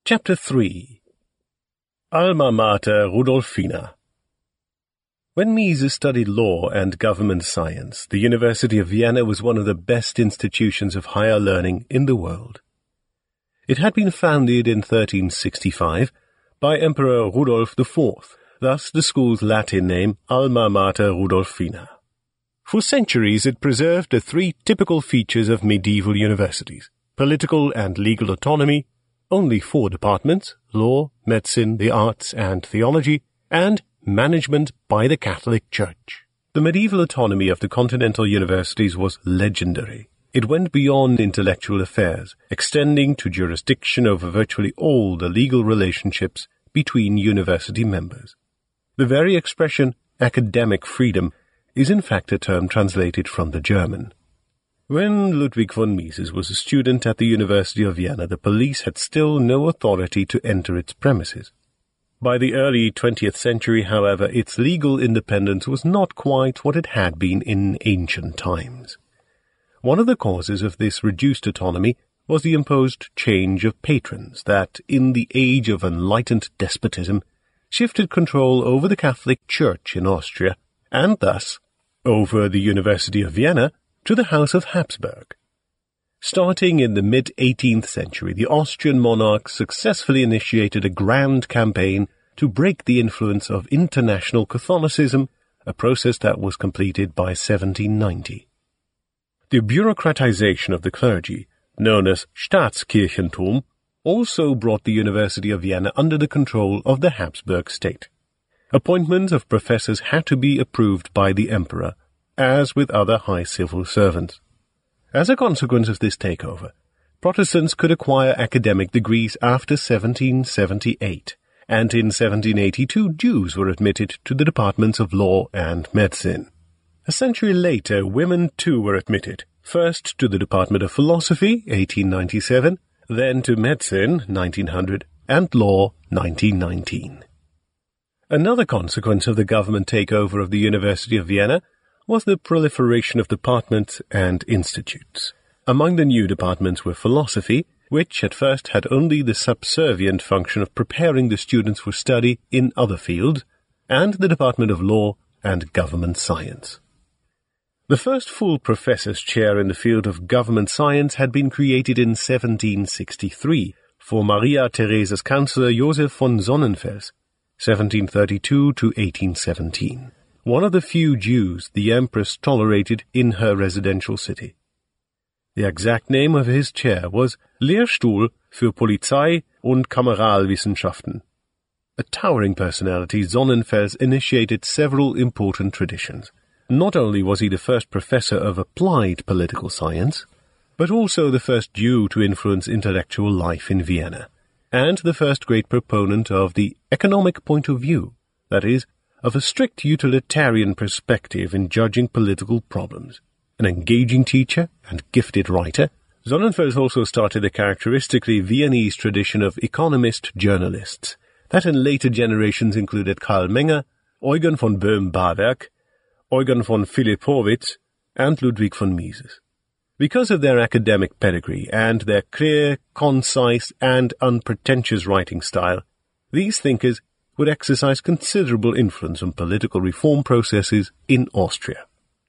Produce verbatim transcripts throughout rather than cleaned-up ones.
Chapter three. Alma Mater Rudolphina. When Mises studied law and government science, the University of Vienna was one of the best institutions of higher learning in the world. It had been founded in thirteen sixty-five by Emperor Rudolf the Fourth, thus the school's Latin name Alma Mater Rudolphina. For centuries it preserved the three typical features of medieval universities: political and legal autonomy, only four departments, law, medicine, the arts, and theology, and management by the Catholic Church. The medieval autonomy of the continental universities was legendary. It went beyond intellectual affairs, extending to jurisdiction over virtually all the legal relationships between university members. The very expression academic freedom is in fact a term translated from the German. When Ludwig von Mises was a student at the University of Vienna, the police had still no authority to enter its premises. By the early twentieth century, however, its legal independence was not quite what it had been in ancient times. One of the causes of this reduced autonomy was the imposed change of patrons that, in the age of enlightened despotism, shifted control over the Catholic Church in Austria, and thus over the University of Vienna, to the House of Habsburg. Starting in the mid-eighteenth century, the Austrian monarch successfully initiated a grand campaign to break the influence of international Catholicism, a process that was completed by seventeen ninety. The bureaucratization of the clergy, known as Staatskirchentum, also brought the University of Vienna under the control of the Habsburg state. Appointments of professors had to be approved by the emperor, as with other high civil servants. As a consequence of this takeover, Protestants could acquire academic degrees after seventeen seventy-eight, and in seventeen eighty-two Jews were admitted to the departments of law and medicine. A century later, women too were admitted, first to the Department of Philosophy, eighteen ninety-seven, then to Medicine, nineteen hundred, and Law, nineteen nineteen. Another consequence of the government takeover of the University of Vienna was the proliferation of departments and institutes. Among the new departments were philosophy, which at first had only the subservient function of preparing the students for study in other fields, and the Department of Law and Government Science. The first full professor's chair in the field of government science had been created in seventeen sixty-three for Maria Theresa's counselor Joseph von Sonnenfels, seventeen thirty-two to eighteen seventeen. One of the few Jews the Empress tolerated in her residential city. The exact name of his chair was Lehrstuhl für Polizei und Kameralwissenschaften. A towering personality, Sonnenfels initiated several important traditions. Not only was he the first professor of applied political science, but also the first Jew to influence intellectual life in Vienna, and the first great proponent of the economic point of view, that is, of a strict utilitarian perspective in judging political problems. An engaging teacher and gifted writer, Sonnenfels also started a characteristically Viennese tradition of economist journalists that in later generations included Karl Menger, Eugen von Boehm-Bawerk, Eugen von Philippowitz, and Ludwig von Mises. Because of their academic pedigree and their clear, concise, and unpretentious writing style, these thinkers would exercise considerable influence on political reform processes in Austria.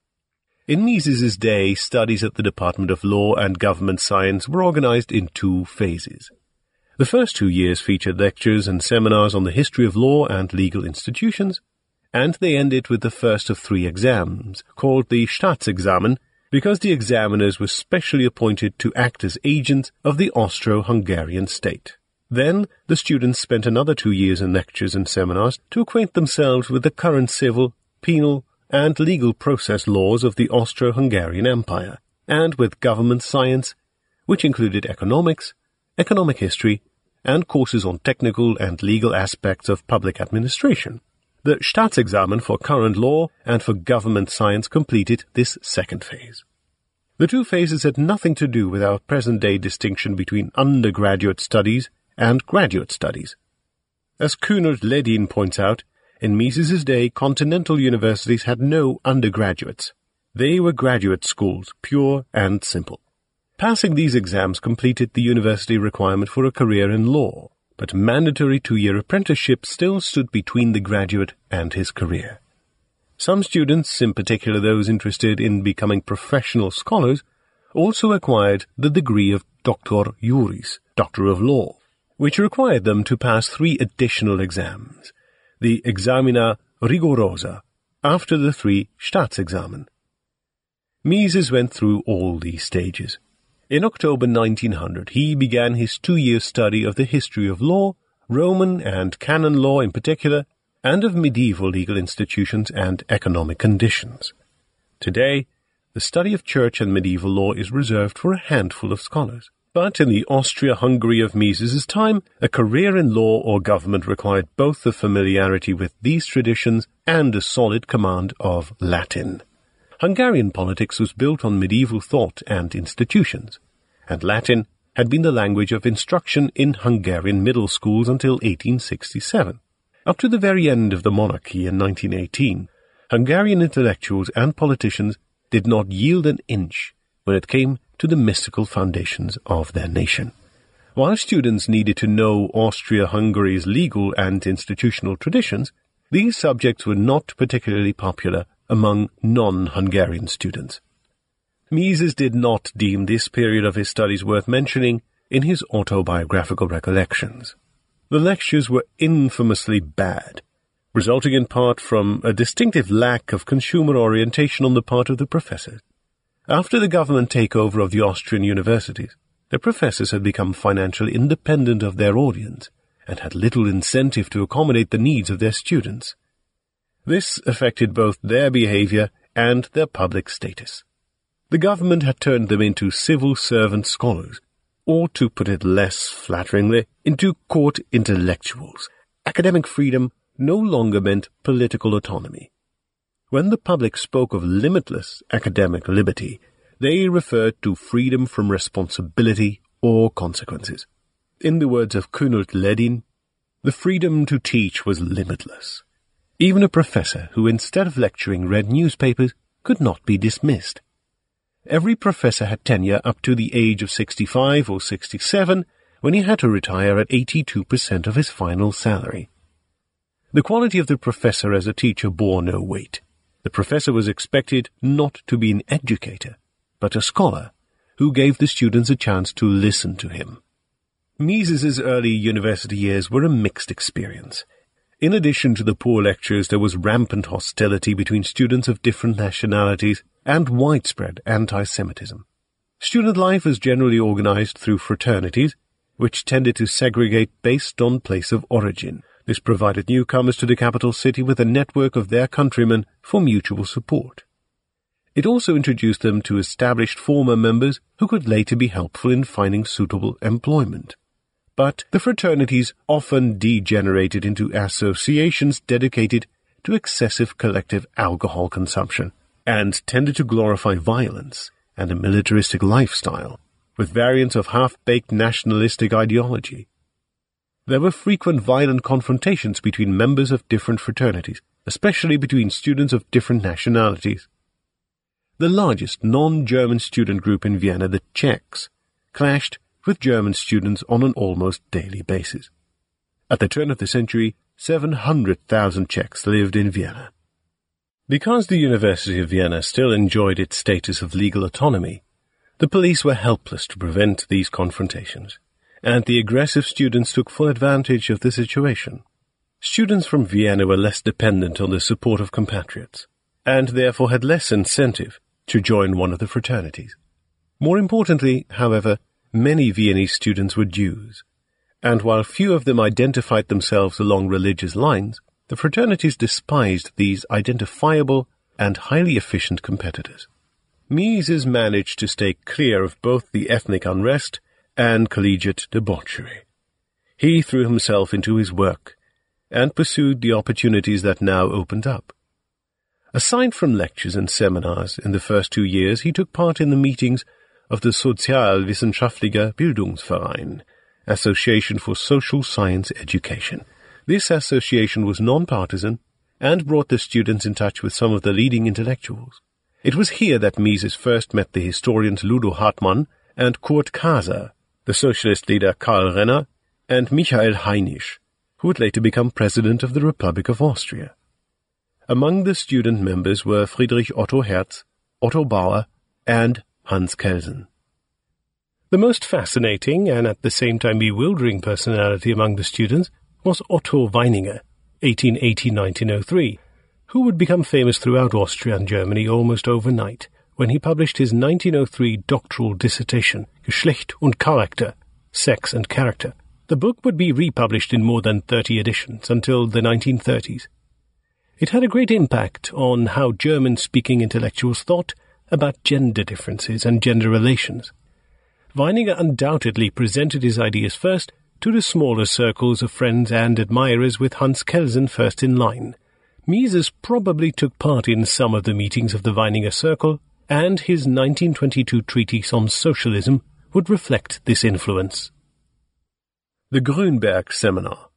In Mises's day, studies at the Department of Law and Government Science were organized in two phases. The first two years featured lectures and seminars on the history of law and legal institutions, and they ended with the first of three exams, called the Staatsexamen, because the examiners were specially appointed to act as agents of the Austro-Hungarian state. Then, the students spent another two years in lectures and seminars to acquaint themselves with the current civil, penal, and legal process laws of the Austro-Hungarian Empire, and with government science, which included economics, economic history, and courses on technical and legal aspects of public administration. The Staatsexamen for current law and for government science completed this second phase. The two phases had nothing to do with our present-day distinction between undergraduate studies and graduate studies. As Kühnelt-Ledin points out, in Mises's day, continental universities had no undergraduates. They were graduate schools, pure and simple. Passing these exams completed the university requirement for a career in law, but mandatory two-year apprenticeship still stood between the graduate and his career. Some students, in particular those interested in becoming professional scholars, also acquired the degree of Doctor Juris, Doctor of Law, which required them to pass three additional exams, the Examina Rigorosa, after the three Staatsexamen. Mises went through all these stages. In October nineteen hundred, he began his two-year study of the history of law, Roman and canon law in particular, and of medieval legal institutions and economic conditions. Today, the study of church and medieval law is reserved for a handful of scholars. But in the Austria-Hungary of Mises's time, a career in law or government required both a familiarity with these traditions and a solid command of Latin. Hungarian politics was built on medieval thought and institutions, and Latin had been the language of instruction in Hungarian middle schools until eighteen sixty-seven. Up to the very end of the monarchy in nineteen eighteen, Hungarian intellectuals and politicians did not yield an inch when it came to the mystical foundations of their nation. While students needed to know Austria-Hungary's legal and institutional traditions, these subjects were not particularly popular among non-Hungarian students. Mises did not deem this period of his studies worth mentioning in his autobiographical recollections. The lectures were infamously bad, resulting in part from a distinctive lack of consumer orientation on the part of the professors. After the government takeover of the Austrian universities, the professors had become financially independent of their audience and had little incentive to accommodate the needs of their students. This affected both their behavior and their public status. The government had turned them into civil servant scholars, or to put it less flatteringly, into court intellectuals. Academic freedom no longer meant political autonomy. When the public spoke of limitless academic liberty, they referred to freedom from responsibility or consequences. In the words of Kunolt Ledin, the freedom to teach was limitless. Even a professor who, instead of lecturing, read newspapers could not be dismissed. Every professor had tenure up to the age of sixty-five or sixty-seven, when he had to retire at eighty-two percent of his final salary. The quality of the professor as a teacher bore no weight. The professor was expected not to be an educator, but a scholar, who gave the students a chance to listen to him. Mises's early university years were a mixed experience. In addition to the poor lectures, there was rampant hostility between students of different nationalities and widespread anti-Semitism. Student life was generally organized through fraternities, which tended to segregate based on place of origin. This provided newcomers to the capital city with a network of their countrymen for mutual support. It also introduced them to established former members who could later be helpful in finding suitable employment. But the fraternities often degenerated into associations dedicated to excessive collective alcohol consumption and tended to glorify violence and a militaristic lifestyle, with variants of half-baked nationalistic ideology. There were frequent violent confrontations between members of different fraternities, especially between students of different nationalities. The largest non-German student group in Vienna, the Czechs, clashed with German students on an almost daily basis. At the turn of the century, seven hundred thousand Czechs lived in Vienna. Because the University of Vienna still enjoyed its status of legal autonomy, the police were helpless to prevent these confrontations, and the aggressive students took full advantage of the situation. Students from Vienna were less dependent on the support of compatriots, and therefore had less incentive to join one of the fraternities. More importantly, however, many Viennese students were Jews, and while few of them identified themselves along religious lines, the fraternities despised these identifiable and highly efficient competitors. Mises managed to stay clear of both the ethnic unrest and collegiate debauchery. He threw himself into his work and pursued the opportunities that now opened up. Aside from lectures and seminars in the first two years, he took part in the meetings of the Sozialwissenschaftlicher Bildungsverein, Association for Social Science Education. This association was non-partisan and brought the students in touch with some of the leading intellectuals. It was here that Mises first met the historians Ludo Hartmann and Kurt Kaser, the socialist leader Karl Renner, and Michael Hainisch, who would later become President of the Republic of Austria. Among the student members were Friedrich Otto Hertz, Otto Bauer, and Hans Kelsen. The most fascinating and at the same time bewildering personality among the students was Otto Weininger, eighteen eighty to nineteen oh three, who would become famous throughout Austria and Germany almost overnight when he published his nineteen oh three doctoral dissertation, Geschlecht und Charakter, Sex and Character. The book would be republished in more than thirty editions until the nineteen thirties. It had a great impact on how German-speaking intellectuals thought about gender differences and gender relations. Weininger undoubtedly presented his ideas first to the smaller circles of friends and admirers, with Hans Kelsen first in line. Mises probably took part in some of the meetings of the Weininger Circle, and his nineteen twenty-two treatise on socialism would reflect this influence. The Grünberg Seminar.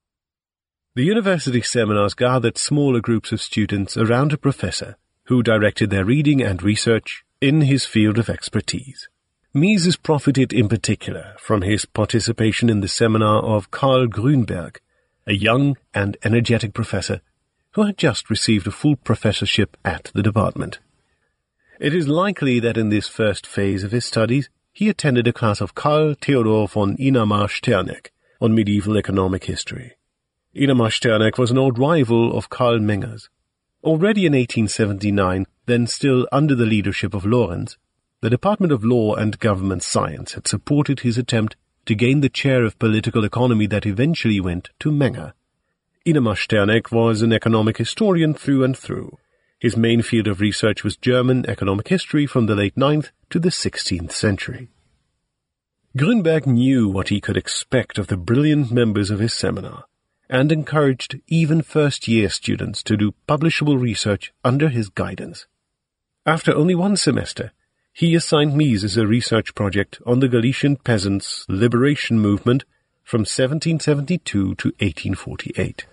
The university seminars gathered smaller groups of students around a professor who directed their reading and research in his field of expertise. Mises profited in particular from his participation in the seminar of Karl Grünberg, a young and energetic professor who had just received a full professorship at the department. It is likely that in this first phase of his studies he attended a class of Karl Theodor von Innermar-Sterneck on medieval economic history. Innermar-Sterneck was an old rival of Karl Menger's. Already in eighteen seventy-nine, then still under the leadership of Lorenz, the Department of Law and Government Science had supported his attempt to gain the chair of political economy that eventually went to Menger. Innermar-Sterneck was an economic historian through and through. His main field of research was German economic history from the late ninth to the sixteenth century. Grünberg knew what he could expect of the brilliant members of his seminar, and encouraged even first-year students to do publishable research under his guidance. After only one semester, he assigned Mises a research project on the Galician peasants' liberation movement from seventeen seventy-two to eighteen forty-eight.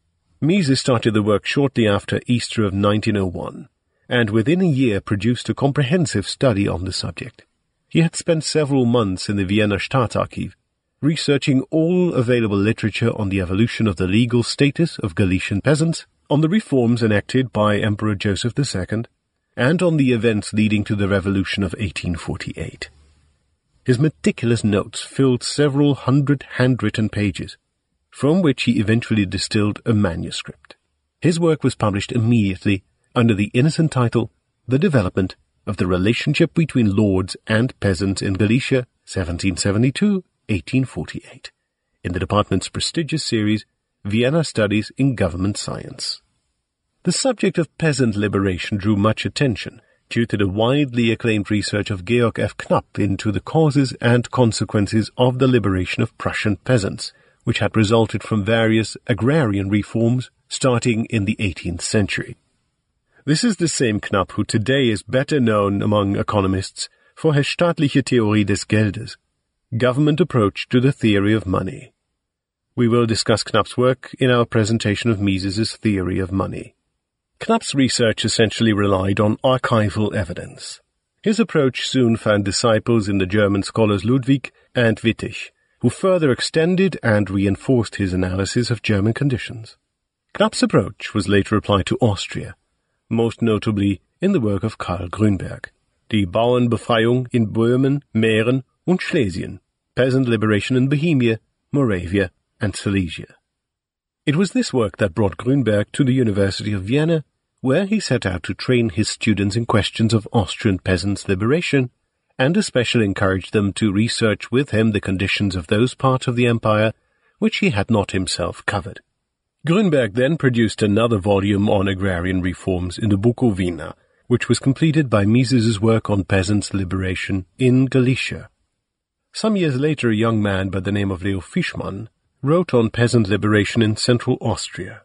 Mises started the work shortly after Easter of nineteen oh one, and within a year produced a comprehensive study on the subject. He had spent several months in the Vienna Staatsarchiv, researching all available literature on the evolution of the legal status of Galician peasants, on the reforms enacted by Emperor Joseph the Second, and on the events leading to the Revolution of eighteen forty-eight. His meticulous notes filled several hundred handwritten pages, from which he eventually distilled a manuscript. His work was published immediately under the innocent title, The Development of the Relationship Between Lords and Peasants in Galicia, seventeen seventy-two to eighteen forty-eight, in the department's prestigious series, Vienna Studies in Government Science. The subject of peasant liberation drew much attention due to the widely acclaimed research of Georg F. Knapp into the causes and consequences of the liberation of Prussian peasants, which had resulted from various agrarian reforms starting in the eighteenth century. This is the same Knapp who today is better known among economists for his staatliche Theorie des Geldes, government approach to the theory of money. We will discuss Knapp's work in our presentation of Mises's theory of money. Knapp's research essentially relied on archival evidence. His approach soon found disciples in the German scholars Ludwig and Wittig, who further extended and reinforced his analysis of German conditions. Knapp's approach was later applied to Austria, most notably in the work of Karl Grünberg, Die Bauernbefreiung in Böhmen, Mähren und Schlesien, Peasant Liberation in Bohemia, Moravia, and Silesia. It was this work that brought Grünberg to the University of Vienna, where he set out to train his students in questions of Austrian peasants' liberation, and especially encouraged them to research with him the conditions of those parts of the empire which he had not himself covered. Grünberg then produced another volume on agrarian reforms in the Bukowina, which was completed by Mises's work on peasants' liberation in Galicia. Some years later, a young man by the name of Leo Fischmann wrote on peasant liberation in central Austria.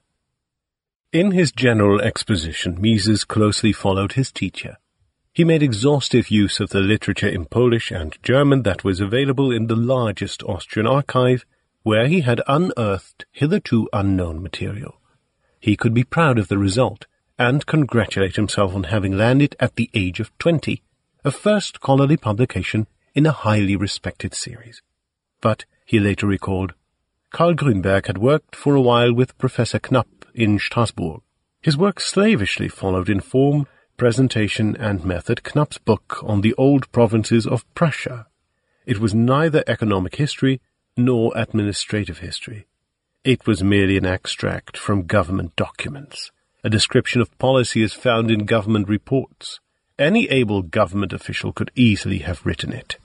In his general exposition, Mises closely followed his teacher. He made exhaustive use of the literature in Polish and German that was available in the largest Austrian archive, where he had unearthed hitherto unknown material. He could be proud of the result, and congratulate himself on having landed at the age of twenty, a first scholarly publication in a highly respected series. But, he later recalled, Karl Grünberg had worked for a while with Professor Knapp in Strasbourg. His work slavishly followed in form, presentation, and method Knapp's book on the old provinces of Prussia. It was neither economic history nor administrative history. It was merely an extract from government documents. A description of policy is found in government reports. Any able government official could easily have written it.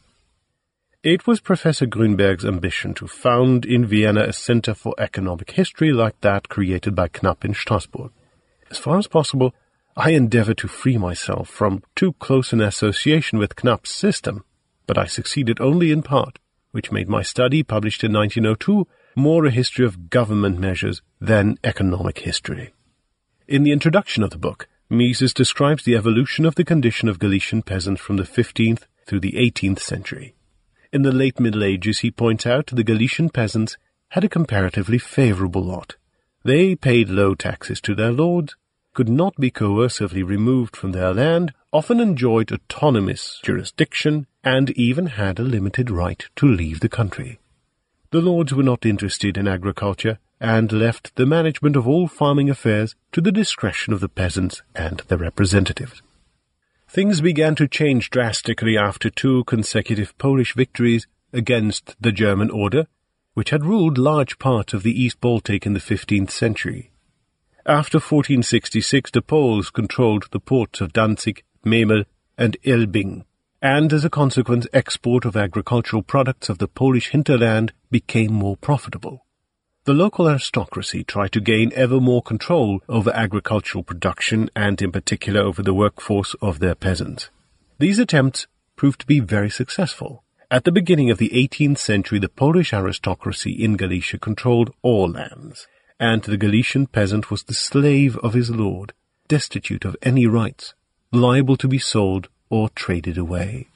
It was Professor Grünberg's ambition to found in Vienna a center for economic history like that created by Knapp in Strasbourg. As far as possible, I endeavored to free myself from too close an association with Knapp's system, but I succeeded only in part, which made my study, published in nineteen oh two, more a history of government measures than economic history. In the introduction of the book, Mises describes the evolution of the condition of Galician peasants from the fifteenth through the eighteenth century. In the late Middle Ages, he points out the Galician peasants had a comparatively favorable lot. They paid low taxes to their lords, could not be coercively removed from their land, often enjoyed autonomous jurisdiction, and even had a limited right to leave the country. The lords were not interested in agriculture, and left the management of all farming affairs to the discretion of the peasants and their representatives. Things began to change drastically after two consecutive Polish victories against the German order, which had ruled large parts of the East Baltic in the fifteenth century. After fourteen sixty-six, the Poles controlled the ports of Danzig, Memel, and Elbing, and as a consequence, export of agricultural products of the Polish hinterland became more profitable. The local aristocracy tried to gain ever more control over agricultural production and in particular over the workforce of their peasants. These attempts proved to be very successful. At the beginning of the eighteenth century, the Polish aristocracy in Galicia controlled all lands, and the Galician peasant was the slave of his lord, destitute of any rights, liable to be sold or traded away.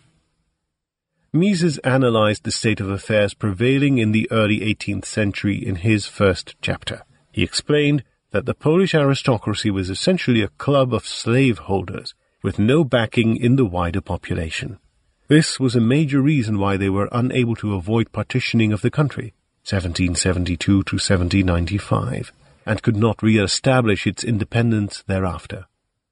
Mises analyzed the state of affairs prevailing in the early eighteenth century in his first chapter. He explained that the Polish aristocracy was essentially a club of slaveholders with no backing in the wider population. This was a major reason why they were unable to avoid partitioning of the country, seventeen seventy-two to seventeen ninety-five, and could not re-establish its independence thereafter.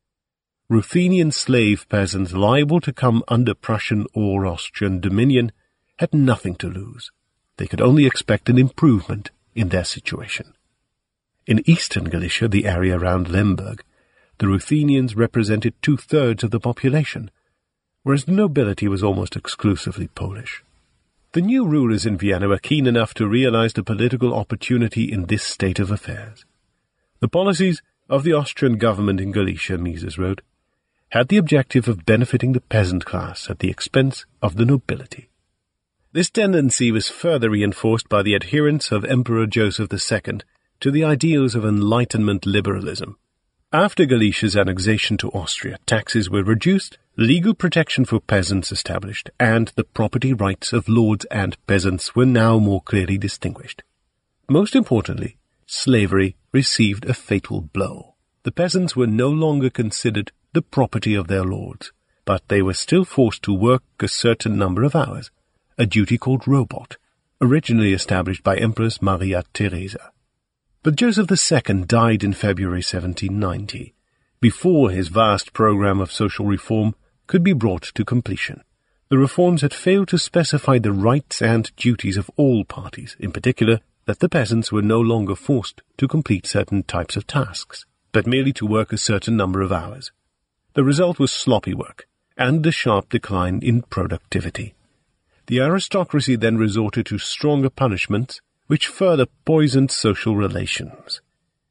Ruthenian slave peasants liable to come under Prussian or Austrian dominion had nothing to lose. They could only expect an improvement in their situation. In eastern Galicia, the area around Lemberg, the Ruthenians represented two-thirds of the population, whereas the nobility was almost exclusively Polish. The new rulers in Vienna were keen enough to realize the political opportunity in this state of affairs. The policies of the Austrian government in Galicia, Mises wrote, had the objective of benefiting the peasant class at the expense of the nobility. This tendency was further reinforced by the adherence of Emperor Joseph the Second to the ideals of Enlightenment liberalism. After Galicia's annexation to Austria, taxes were reduced, legal protection for peasants established, and the property rights of lords and peasants were now more clearly distinguished. Most importantly, slavery received a fatal blow. The peasants were no longer considered the property of their lords, but they were still forced to work a certain number of hours, a duty called robot, originally established by Empress Maria Theresa. But Joseph the Second died in February seventeen ninety, before his vast program of social reform could be brought to completion. The reforms had failed to specify the rights and duties of all parties, in particular that the peasants were no longer forced to complete certain types of tasks, but merely to work a certain number of hours. The result was sloppy work, and a sharp decline in productivity. The aristocracy then resorted to stronger punishments, which further poisoned social relations.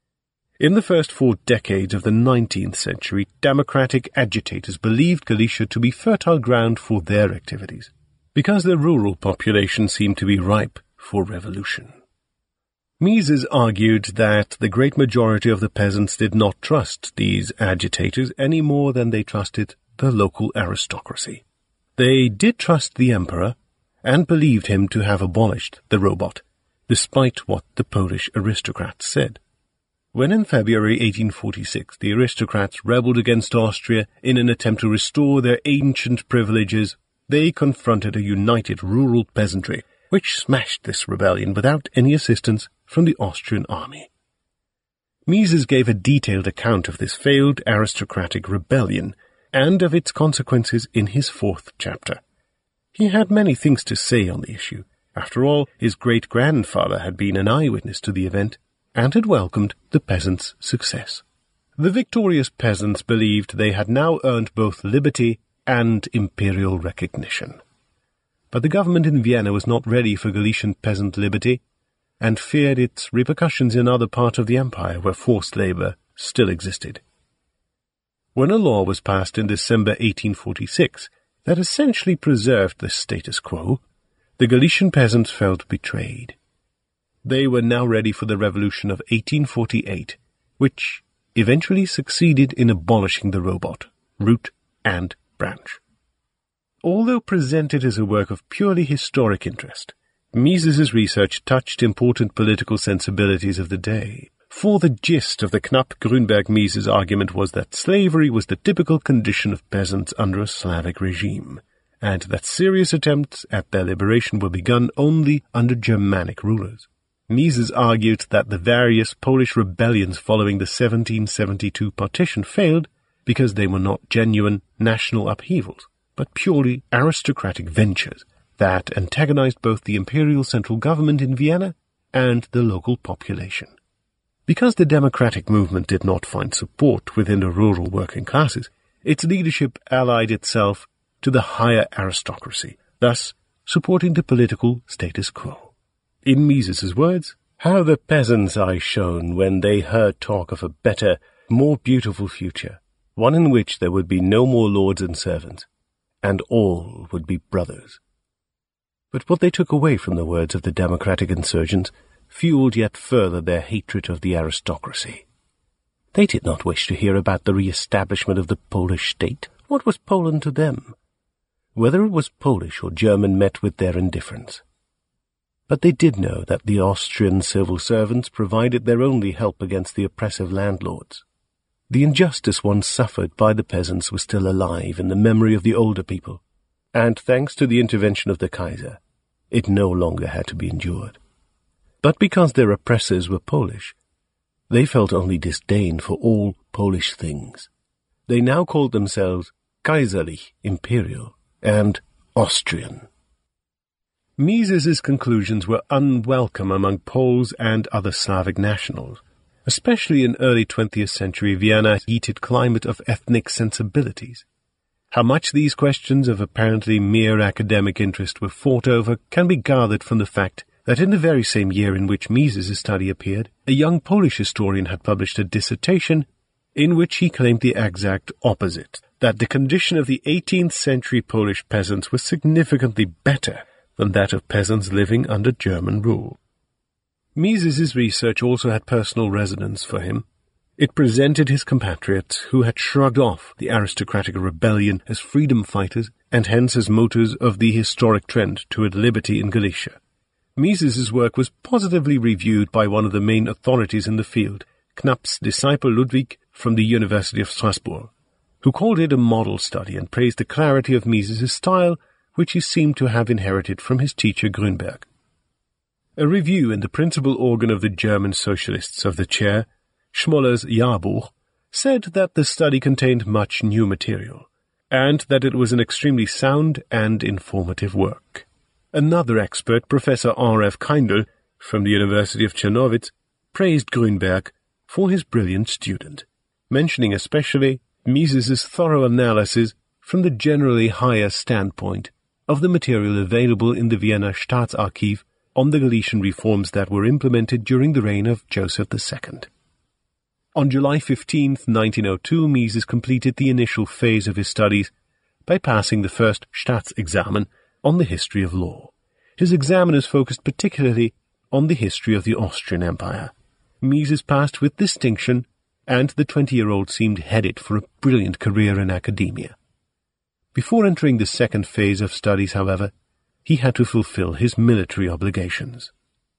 In the first four decades of the nineteenth century, democratic agitators believed Galicia to be fertile ground for their activities, because the rural population seemed to be ripe for revolution. Mises argued that the great majority of the peasants did not trust these agitators any more than they trusted the local aristocracy. They did trust the emperor, and believed him to have abolished the robot, despite what the Polish aristocrats said. When in February eighteen forty-six the aristocrats rebelled against Austria in an attempt to restore their ancient privileges, they confronted a united rural peasantry which smashed this rebellion without any assistance from the Austrian army. Mises gave a detailed account of this failed aristocratic rebellion and of its consequences in his fourth chapter. He had many things to say on the issue. After all, his great-grandfather had been an eyewitness to the event and had welcomed the peasants' success. The victorious peasants believed they had now earned both liberty and imperial recognition. But the government in Vienna was not ready for Galician peasant liberty, and feared its repercussions in other parts of the empire where forced labor still existed. When a law was passed in December eighteen forty-six that essentially preserved the status quo, the Galician peasants felt betrayed. They were now ready for the revolution of eighteen forty-eight, which eventually succeeded in abolishing the robot, root and branch. Although presented as a work of purely historic interest, Mises's research touched important political sensibilities of the day, for the gist of the Knapp-Grünberg-Mises argument was that slavery was the typical condition of peasants under a Slavic regime, and that serious attempts at their liberation were begun only under Germanic rulers. Mises argued that the various Polish rebellions following the seventeen seventy-two partition failed because they were not genuine national upheavals, but purely aristocratic ventures that antagonized both the imperial central government in Vienna and the local population. Because the democratic movement did not find support within the rural working classes, its leadership allied itself to the higher aristocracy, thus supporting the political status quo. In Mises's words, "How the peasants' eyes shone when they heard talk of a better, more beautiful future, one in which there would be no more lords and servants, and all would be brothers." But what they took away from the words of the democratic insurgents fueled yet further their hatred of the aristocracy. They did not wish to hear about the re-establishment of the Polish state. What was Poland to them? Whether it was Polish or German met with their indifference. But they did know that the Austrian civil servants provided their only help against the oppressive landlords. The injustice once suffered by the peasants was still alive in the memory of the older people, and thanks to the intervention of the Kaiser, it no longer had to be endured. But because their oppressors were Polish, they felt only disdain for all Polish things. They now called themselves Kaiserlich, Imperial, and Austrian. Mises's conclusions were unwelcome among Poles and other Slavic nationals, especially in early twentieth century Vienna's heated climate of ethnic sensibilities. How much these questions of apparently mere academic interest were fought over can be gathered from the fact that in the very same year in which Mises's study appeared, a young Polish historian had published a dissertation in which he claimed the exact opposite, that the condition of the eighteenth century Polish peasants was significantly better than that of peasants living under German rule. Mises's research also had personal resonance for him. It presented his compatriots who had shrugged off the aristocratic rebellion as freedom fighters and hence as motors of the historic trend toward liberty in Galicia. Mises's work was positively reviewed by one of the main authorities in the field, Knapp's disciple Ludwig from the University of Strasbourg, who called it a model study and praised the clarity of Mises's style, which he seemed to have inherited from his teacher Grünberg. A review in the principal organ of the German socialists of the chair, Schmoller's Jahrbuch, said that the study contained much new material, and that it was an extremely sound and informative work. Another expert, Professor R F Keindl, from the University of Czernowitz, praised Grünberg for his brilliant student, mentioning especially Mises's thorough analysis from the generally higher standpoint of the material available in the Vienna Staatsarchiv on the Galician reforms that were implemented during the reign of Joseph the Second. On July fifteenth, nineteen oh two, Mises completed the initial phase of his studies by passing the first Staatsexamen on the history of law. His examiners focused particularly on the history of the Austrian Empire. Mises passed with distinction, and the twenty-year-old seemed headed for a brilliant career in academia. Before entering the second phase of studies, however, he had to fulfill his military obligations.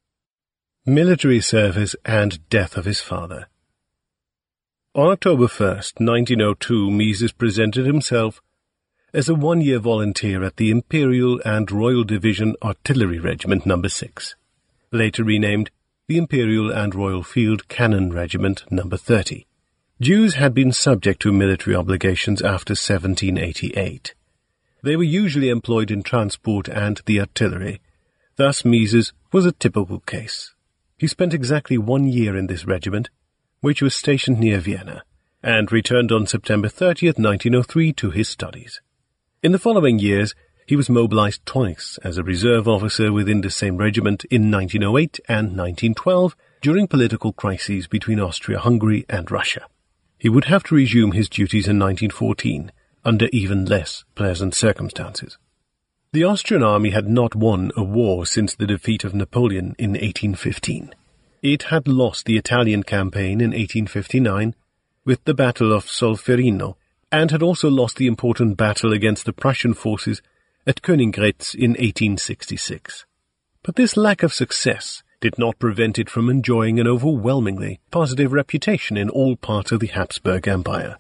Military service and death of his father. On October first, nineteen oh two, Mises presented himself as a one-year volunteer at the Imperial and Royal Division Artillery Regiment Number six, later renamed the Imperial and Royal Field Cannon Regiment Number thirty. Jews had been subject to military obligations after seventeen eighty-eight. They were usually employed in transport and the artillery. Thus Mises was a typical case. He spent exactly one year in this regiment, which was stationed near Vienna, and returned on September thirtieth, nineteen oh three, to his studies. In the following years, he was mobilized twice as a reserve officer within the same regiment in nineteen oh eight and nineteen twelve during political crises between Austria-Hungary and Russia. He would have to resume his duties in nineteen fourteen, under even less pleasant circumstances. The Austrian army had not won a war since the defeat of Napoleon in eighteen fifteen. It had lost the Italian campaign in eighteen fifty-nine with the Battle of Solferino, and had also lost the important battle against the Prussian forces at Königgrätz in eighteen sixty-six. But this lack of success did not prevent it from enjoying an overwhelmingly positive reputation in all parts of the Habsburg Empire.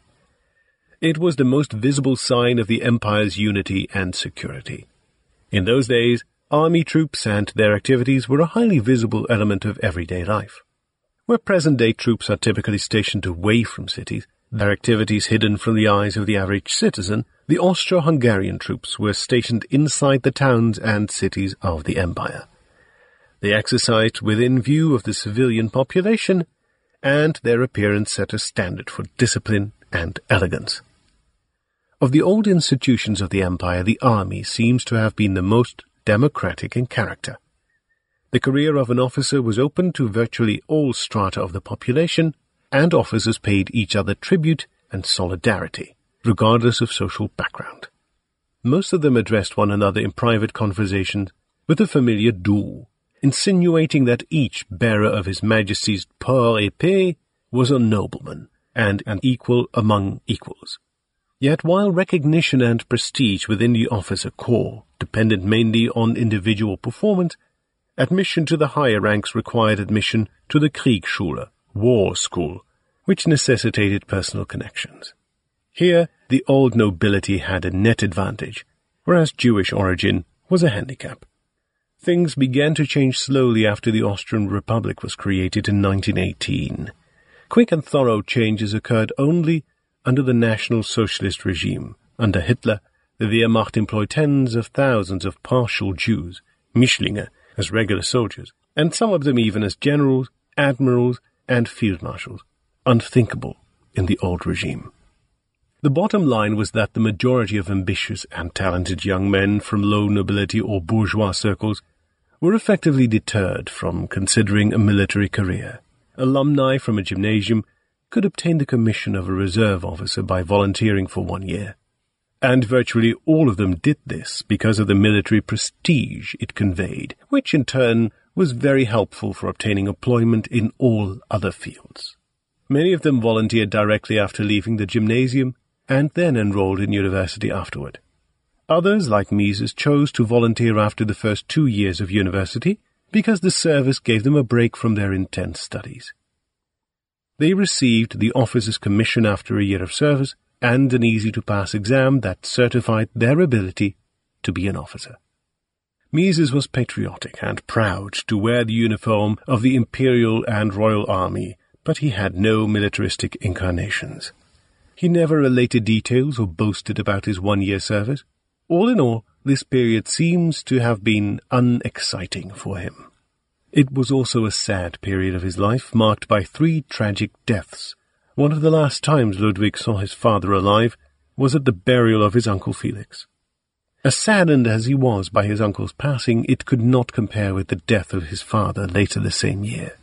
It was the most visible sign of the empire's unity and security. In those days, army troops and their activities were a highly visible element of everyday life. Where present-day troops are typically stationed away from cities, their activities hidden from the eyes of the average citizen, the Austro-Hungarian troops were stationed inside the towns and cities of the empire. They exercised within view of the civilian population, and their appearance set a standard for discipline and elegance. Of the old institutions of the empire, the army seems to have been the most democratic in character. The career of an officer was open to virtually all strata of the population, and officers paid each other tribute and solidarity, regardless of social background. Most of them addressed one another in private conversations with a familiar du, insinuating that each bearer of His Majesty's port épée was a nobleman and an equal among equals. Yet while recognition and prestige within the officer corps depended mainly on individual performance, admission to the higher ranks required admission to the Kriegsschule, war school, which necessitated personal connections. Here, the old nobility had a net advantage, whereas Jewish origin was a handicap. Things began to change slowly after the Austrian Republic was created in nineteen eighteen. Quick and thorough changes occurred only under the National Socialist regime. Under Hitler, the Wehrmacht employed tens of thousands of partial Jews, Mischlinge, as regular soldiers, and some of them even as generals, admirals, and field marshals, unthinkable in the old regime. The bottom line was that the majority of ambitious and talented young men from low nobility or bourgeois circles were effectively deterred from considering a military career. Alumni from a gymnasium could obtain the commission of a reserve officer by volunteering for one year. And virtually all of them did this because of the military prestige it conveyed, which in turn was very helpful for obtaining employment in all other fields. Many of them volunteered directly after leaving the gymnasium and then enrolled in university afterward. Others, like Mises, chose to volunteer after the first two years of university because the service gave them a break from their intense studies. They received the officer's commission after a year of service and an easy-to-pass exam that certified their ability to be an officer. Mises was patriotic and proud to wear the uniform of the Imperial and Royal Army, but he had no militaristic inclinations. He never related details or boasted about his one-year service. All in all, this period seems to have been unexciting for him. It was also a sad period of his life, marked by three tragic deaths. One of the last times Ludwig saw his father alive was at the burial of his uncle Felix. As saddened as he was by his uncle's passing, it could not compare with the death of his father later the same year.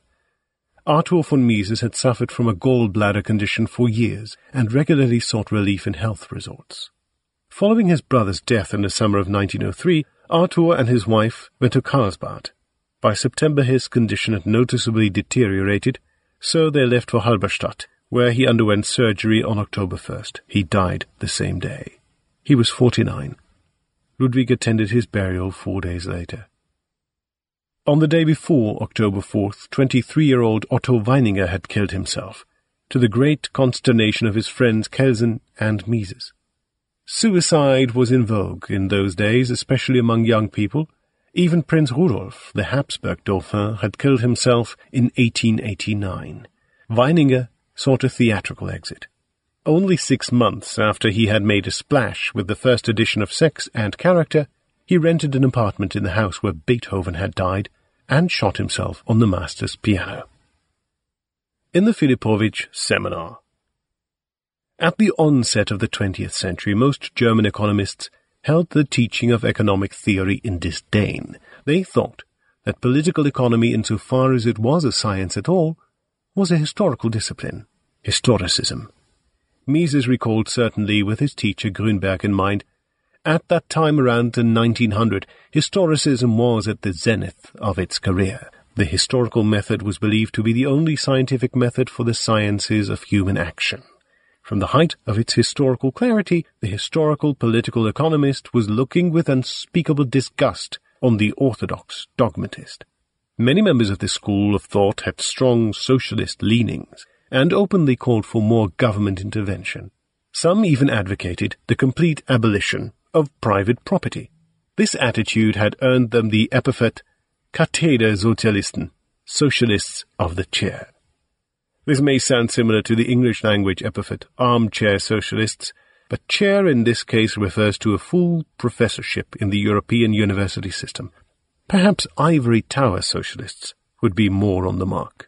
Arthur von Mises had suffered from a gallbladder condition for years and regularly sought relief in health resorts. Following his brother's death in the summer of nineteen oh three, Arthur and his wife went to Karlsbad. By September his condition had noticeably deteriorated, so they left for Halberstadt, where he underwent surgery on October first. He died the same day. He was forty-nine. Ludwig attended his burial four days later. On the day before, October fourth, twenty-three-year-old Otto Weininger had killed himself, to the great consternation of his friends Kelsen and Mises. Suicide was in vogue in those days, especially among young people. Even Prince Rudolf, the Habsburg Dauphin, had killed himself in eighteen eighty-nine. Weininger sought a theatrical exit. Only six months after he had made a splash with the first edition of Sex and Character, he rented an apartment in the house where Beethoven had died and shot himself on the master's piano. In the Filipovich Seminar. At the onset of the twentieth century, most German economists held the teaching of economic theory in disdain. They thought that political economy, insofar as it was a science at all, was a historical discipline, historicism. Mises recalled certainly with his teacher Grünberg in mind, at that time around nineteen hundred, historicism was at the zenith of its career. The historical method was believed to be the only scientific method for the sciences of human action. From the height of its historical clarity, the historical political economist was looking with unspeakable disgust on the orthodox dogmatist. Many members of this school of thought had strong socialist leanings and openly called for more government intervention. Some even advocated the complete abolition of private property. This attitude had earned them the epithet Kathedersozialisten, socialists of the chair. This may sound similar to the English-language epithet armchair socialists, but chair in this case refers to a full professorship in the European university system. Perhaps ivory tower socialists would be more on the mark.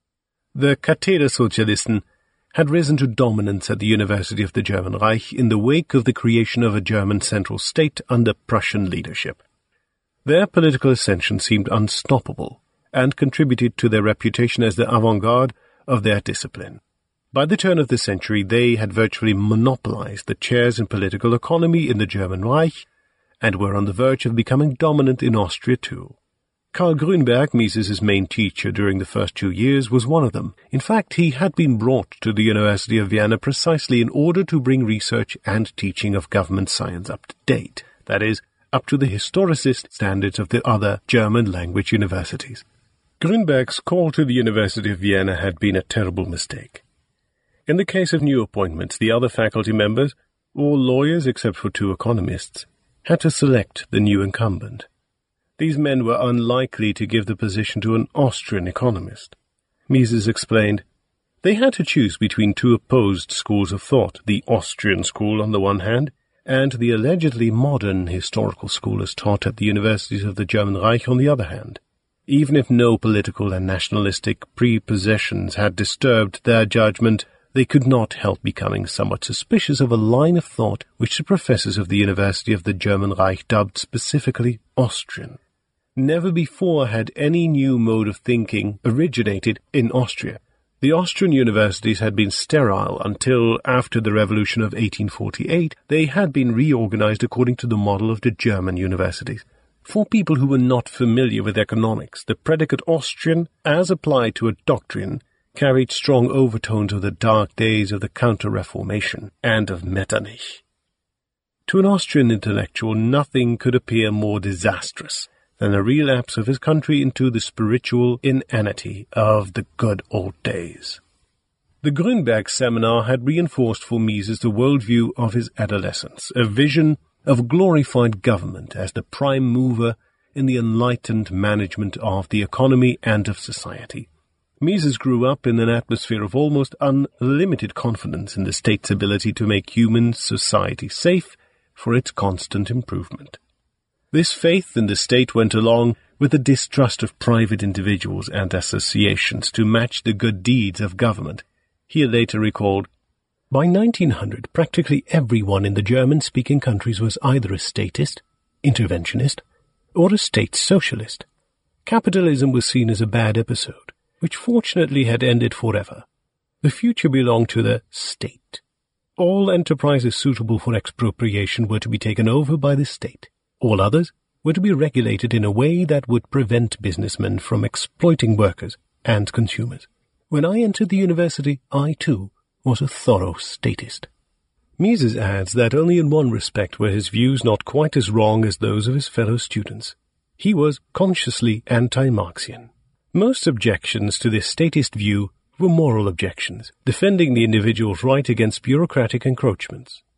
The Kathedersozialisten had risen to dominance at the University of the German Reich in the wake of the creation of a German central state under Prussian leadership. Their political ascension seemed unstoppable and contributed to their reputation as the avant-garde of their discipline. By the turn of the century, they had virtually monopolized the chairs in political economy in the German Reich and were on the verge of becoming dominant in Austria too. Karl Grünberg, Mises's main teacher during the first two years, was one of them. In fact, he had been brought to the University of Vienna precisely in order to bring research and teaching of government science up to date, that is, up to the historicist standards of the other German-language universities. Grünberg's call to the University of Vienna had been a terrible mistake. In the case of new appointments, the other faculty members, all lawyers except for two economists, had to select the new incumbent. These men were unlikely to give the position to an Austrian economist. Mises explained, they had to choose between two opposed schools of thought, the Austrian school on the one hand, and the allegedly modern historical school as taught at the universities of the German Reich on the other hand. Even if no political and nationalistic prepossessions had disturbed their judgment, they could not help becoming somewhat suspicious of a line of thought which the professors of the University of the German Reich dubbed specifically Austrian. Never before had any new mode of thinking originated in Austria. The Austrian universities had been sterile until, after the revolution of eighteen forty-eight, they had been reorganized according to the model of the German universities. For people who were not familiar with economics, the predicate Austrian, as applied to a doctrine, carried strong overtones of the dark days of the Counter-Reformation and of Metternich. To an Austrian intellectual, nothing could appear more disastrous than a relapse of his country into the spiritual inanity of the good old days. The Grünberg seminar had reinforced for Mises the worldview of his adolescence, a vision of glorified government as the prime mover in the enlightened management of the economy and of society. Mises grew up in an atmosphere of almost unlimited confidence in the state's ability to make human society safe for its constant improvement. This faith in the state went along with the distrust of private individuals and associations to match the good deeds of government. He later recalled, by nineteen hundred, practically everyone in the German-speaking countries was either a statist, interventionist, or a state socialist. Capitalism was seen as a bad episode, which fortunately had ended forever. The future belonged to the state. All enterprises suitable for expropriation were to be taken over by the state. All others were to be regulated in a way that would prevent businessmen from exploiting workers and consumers. When I entered the university, I, too, was a thorough statist. Mises adds that only in one respect were his views not quite as wrong as those of his fellow students. He was consciously anti-Marxian. Most objections to this statist view were moral objections, defending the individual's right against bureaucratic encroachments.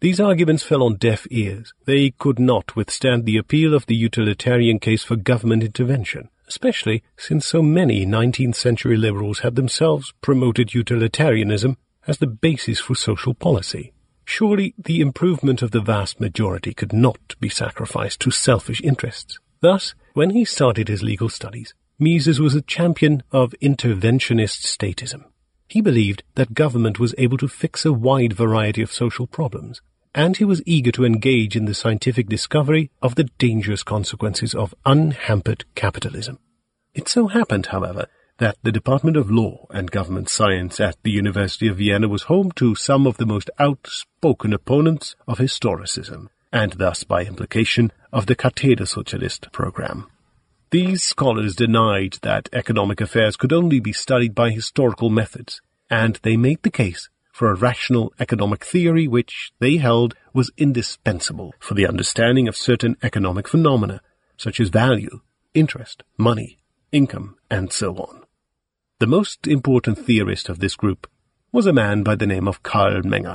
These arguments fell on deaf ears. They could not withstand the appeal of the utilitarian case for government intervention, especially since so many nineteenth century liberals had themselves promoted utilitarianism as the basis for social policy. Surely the improvement of the vast majority could not be sacrificed to selfish interests. Thus, when he started his legal studies, Mises was a champion of interventionist statism. He believed that government was able to fix a wide variety of social problems, and he was eager to engage in the scientific discovery of the dangerous consequences of unhampered capitalism. It so happened, however, that the Department of Law and Government Science at the University of Vienna was home to some of the most outspoken opponents of historicism, and thus, by implication, of the Kathedersozialist program. These scholars denied that economic affairs could only be studied by historical methods, and they made the case for a rational economic theory which they held was indispensable for the understanding of certain economic phenomena, such as value, interest, money, income, and so on. The most important theorist of this group was a man by the name of Carl Menger.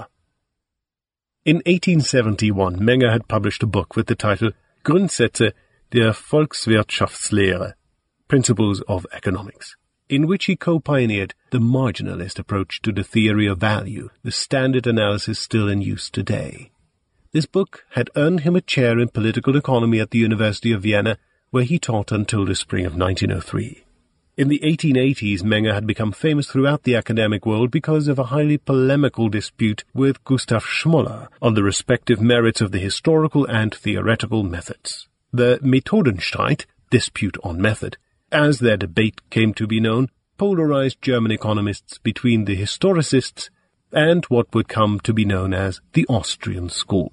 In eighteen seventy-one, Menger had published a book with the title Grundsätze der Volkswirtschaftslehre, Principles of Economics, in which he co-pioneered the marginalist approach to the theory of value, the standard analysis still in use today. This book had earned him a chair in political economy at the University of Vienna, where he taught until the spring of nineteen oh three. In the eighteen eighties, Menger had become famous throughout the academic world because of a highly polemical dispute with Gustav Schmoller on the respective merits of the historical and theoretical methods. The Methodenstreit, dispute on method, as their debate came to be known, polarized German economists between the historicists and what would come to be known as the Austrian school.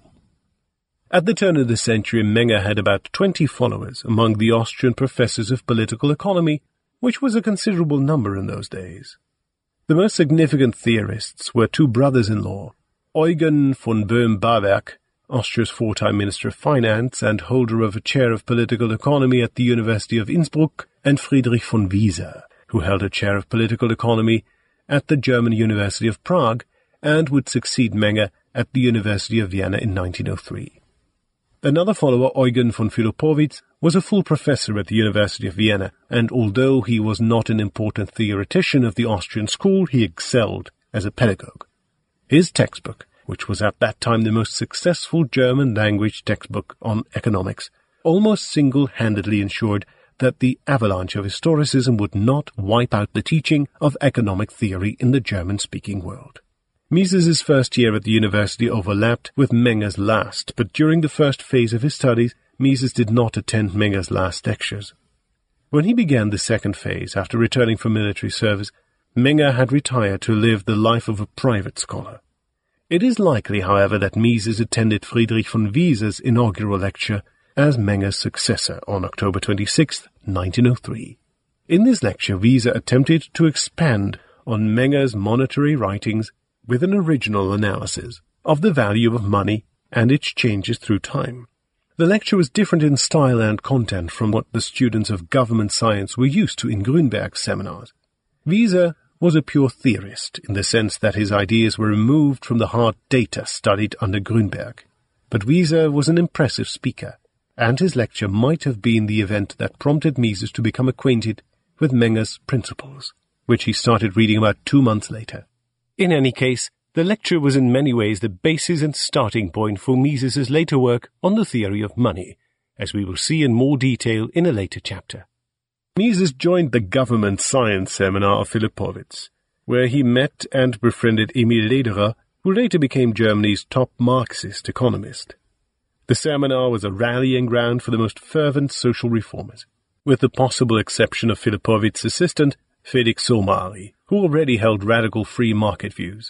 At the turn of the century, Menger had about twenty followers among the Austrian professors of political economy, which was a considerable number in those days. The most significant theorists were two brothers-in-law, Eugen von Böhm-Bawerk, Austria's four-time Minister of Finance and holder of a chair of political economy at the University of Innsbruck, and Friedrich von Wieser, who held a chair of political economy at the German University of Prague and would succeed Menger at the University of Vienna in nineteen oh three. Another follower, Eugen von Filipowitz, was a full professor at the University of Vienna, and although he was not an important theoretician of the Austrian school, he excelled as a pedagogue. His textbook, which was at that time the most successful German-language textbook on economics, almost single-handedly ensured that the avalanche of historicism would not wipe out the teaching of economic theory in the German-speaking world. Mises's first year at the university overlapped with Menger's last, but during the first phase of his studies, Mises did not attend Menger's last lectures. When he began the second phase, after returning from military service, Menger had retired to live the life of a private scholar. It is likely, however, that Mises attended Friedrich von Wieser's inaugural lecture as Menger's successor on October twenty-sixth, nineteen oh three. In this lecture, Wieser attempted to expand on Menger's monetary writings with an original analysis of the value of money and its changes through time. The lecture was different in style and content from what the students of government science were used to in Grünberg's seminars. Wieser was a pure theorist in the sense that his ideas were removed from the hard data studied under Grünberg. But Wieser was an impressive speaker, and his lecture might have been the event that prompted Mises to become acquainted with Menger's Principles, which he started reading about two months later. In any case, the lecture was in many ways the basis and starting point for Mises's later work on the theory of money, as we will see in more detail in a later chapter. Mises joined the government science seminar of Filipowitz, where he met and befriended Emil Lederer, who later became Germany's top Marxist economist. The seminar was a rallying ground for the most fervent social reformers, with the possible exception of Filipowitz's assistant, Felix Somari, who already held radical free market views.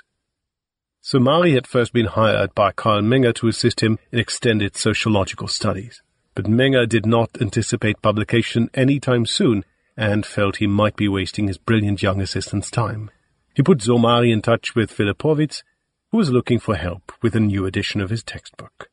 Somari had first been hired by Carl Menger to assist him in extended sociological studies, but Menger did not anticipate publication any time soon and felt he might be wasting his brilliant young assistant's time. He put Somari in touch with Filipowitz, who was looking for help with a new edition of his textbook.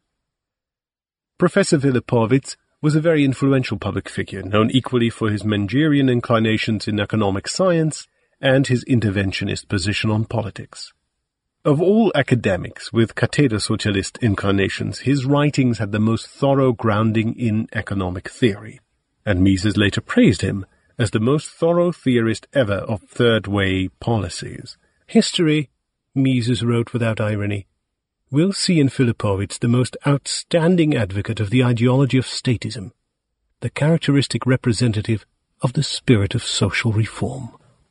Professor Filipowitz was a very influential public figure, known equally for his Mengerian inclinations in economic science and his interventionist position on politics. Of all academics with Kathedersozialist inclinations, his writings had the most thorough grounding in economic theory, and Mises later praised him as the most thorough theorist ever of third-way policies. History, Mises wrote without irony, will see in Filipovich the most outstanding advocate of the ideology of statism, the characteristic representative of the spirit of social reform.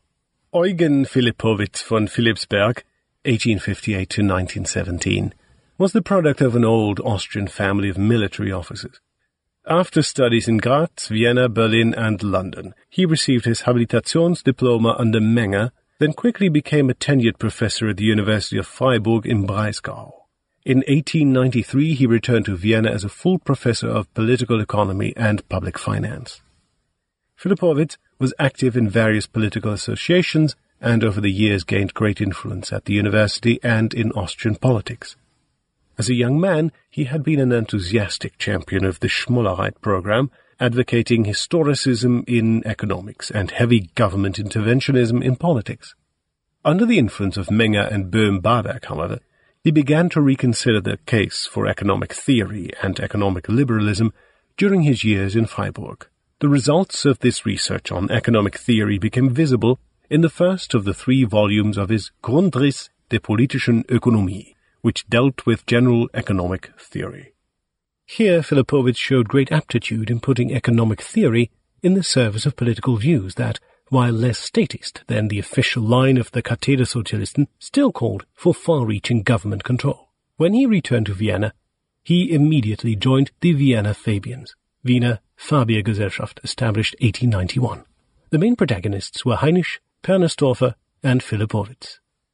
Eugen Filipovich von Philipsberg, eighteen fifty-eight to nineteen seventeen, was the product of an old Austrian family of military officers. After studies in Graz, Vienna, Berlin, and London, he received his Habilitationsdiploma under Menger, then quickly became a tenured professor at the University of Freiburg im Breisgau. In eighteen ninety-three, he returned to Vienna as a full professor of political economy and public finance. Filipovich was active in various political associations and over the years gained great influence at the university and in Austrian politics. As a young man, he had been an enthusiastic champion of the Schmollerite program, advocating historicism in economics and heavy government interventionism in politics. Under the influence of Menger and Böhm-Bawerk, however, he began to reconsider the case for economic theory and economic liberalism during his years in Freiburg. The results of this research on economic theory became visible in the first of the three volumes of his Grundriss der politischen Ökonomie, which dealt with general economic theory. Here Filipovich showed great aptitude in putting economic theory in the service of political views that, while less statist than the official line of the Kathedersozialisten, still called for far-reaching government control. When he returned to Vienna, he immediately joined the Vienna Fabians, Wiener Fabiergesellschaft, established eighteen ninety-one. The main protagonists were Heinisch, Pernersdorfer, and Filipovich.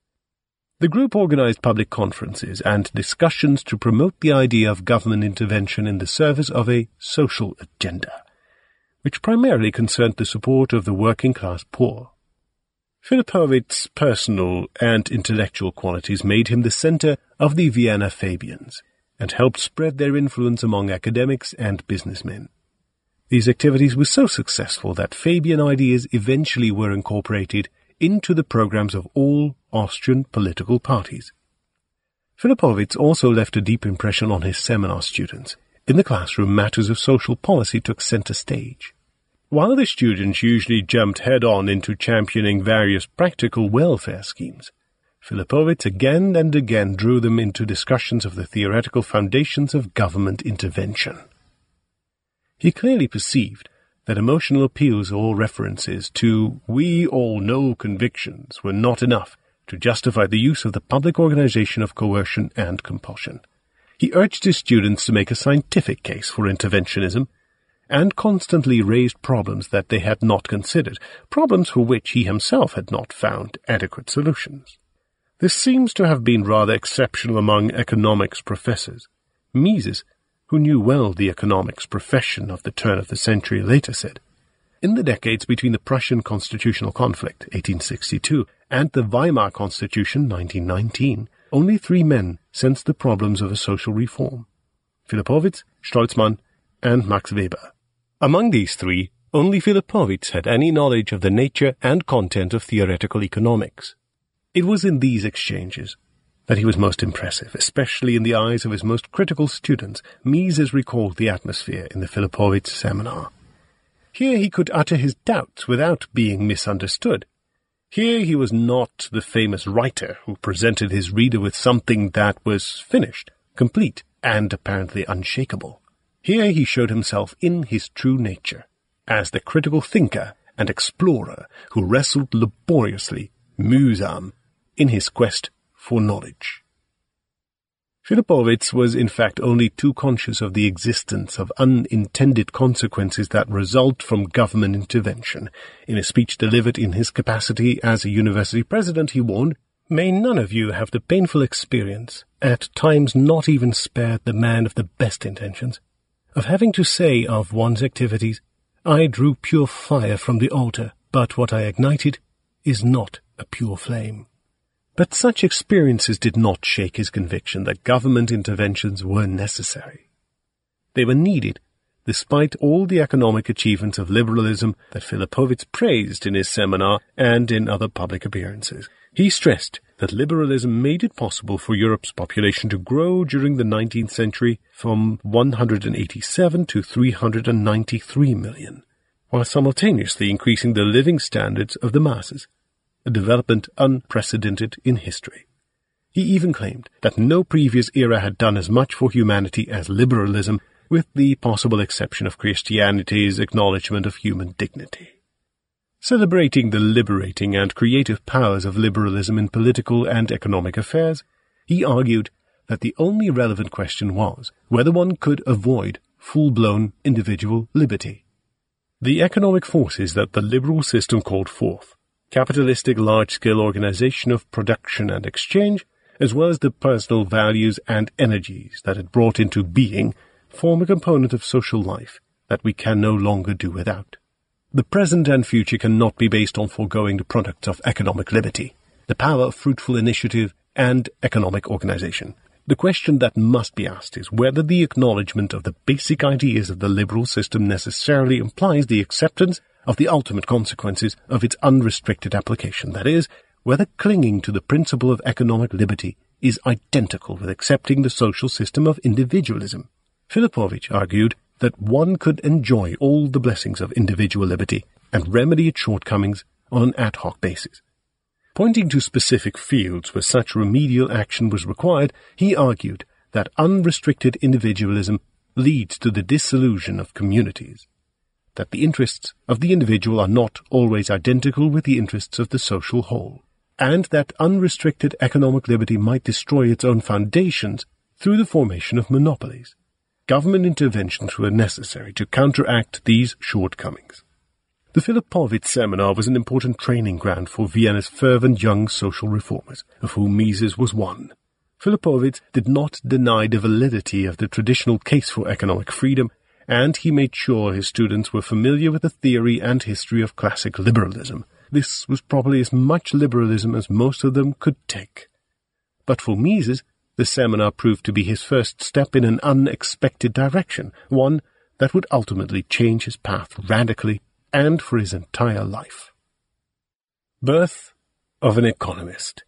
The group organized public conferences and discussions to promote the idea of government intervention in the service of a social agenda, which primarily concerned the support of the working-class poor. Filipovich's personal and intellectual qualities made him the center of the Vienna Fabians and helped spread their influence among academics and businessmen. These activities were so successful that Fabian ideas eventually were incorporated into the programs of all Austrian political parties. Filipovich also left a deep impression on his seminar students. In the classroom, matters of social policy took center stage. While the students usually jumped head-on into championing various practical welfare schemes, Filipovich again and again drew them into discussions of the theoretical foundations of government intervention. He clearly perceived that emotional appeals or references to we all know convictions were not enough to justify the use of the public organization of coercion and compulsion. He urged his students to make a scientific case for interventionism and constantly raised problems that they had not considered, problems for which he himself had not found adequate solutions. This seems to have been rather exceptional among economics professors. Mises, who knew well the economics profession of the turn of the century, later said, "In the decades between the Prussian constitutional conflict, eighteen sixty-two, and the Weimar Constitution, nineteen nineteen, only three men sensed the problems of a social reform: Filipovich, Stolzmann, and Max Weber. Among these three, only Filipovich had any knowledge of the nature and content of theoretical economics. It was in these exchanges that he was most impressive, especially in the eyes of his most critical students. Mises recalled the atmosphere in the Filipovich seminar. Here he could utter his doubts without being misunderstood. Here he was not the famous writer who presented his reader with something that was finished, complete, and apparently unshakable. Here he showed himself in his true nature, as the critical thinker and explorer who wrestled laboriously, mühsam, in his quest for knowledge. Filipovich was in fact only too conscious of the existence of unintended consequences that result from government intervention. In a speech delivered in his capacity as a university president, he warned, "May none of you have the painful experience, at times not even spared the man of the best intentions, of having to say of one's activities, 'I drew pure fire from the altar, but what I ignited is not a pure flame.'" But such experiences did not shake his conviction that government interventions were necessary. They were needed, despite all the economic achievements of liberalism that Filipovich praised in his seminar and in other public appearances. He stressed that liberalism made it possible for Europe's population to grow during the nineteenth century from one hundred eighty-seven to three hundred ninety-three million, while simultaneously increasing the living standards of the masses, a development unprecedented in history. He even claimed that no previous era had done as much for humanity as liberalism, with the possible exception of Christianity's acknowledgement of human dignity. Celebrating the liberating and creative powers of liberalism in political and economic affairs, he argued that the only relevant question was whether one could avoid full-blown individual liberty. The economic forces that the liberal system called forth, capitalistic large-scale organization of production and exchange, as well as the personal values and energies that it brought into being, form a component of social life that we can no longer do without. The present and future cannot be based on foregoing the products of economic liberty, the power of fruitful initiative and economic organization. The question that must be asked is whether the acknowledgement of the basic ideas of the liberal system necessarily implies the acceptance of the ultimate consequences of its unrestricted application, that is, whether clinging to the principle of economic liberty is identical with accepting the social system of individualism. Filipovich argued that one could enjoy all the blessings of individual liberty and remedy its shortcomings on an ad hoc basis. Pointing to specific fields where such remedial action was required, he argued that unrestricted individualism leads to the dissolution of communities, that the interests of the individual are not always identical with the interests of the social whole, and that unrestricted economic liberty might destroy its own foundations through the formation of monopolies. Government interventions were necessary to counteract these shortcomings. The Filipovich seminar was an important training ground for Vienna's fervent young social reformers, of whom Mises was one. Filipovich did not deny the validity of the traditional case for economic freedom, and he made sure his students were familiar with the theory and history of classic liberalism. This was probably as much liberalism as most of them could take. But for Mises, the seminar proved to be his first step in an unexpected direction, one that would ultimately change his path radically and for his entire life. Birth of an Economist.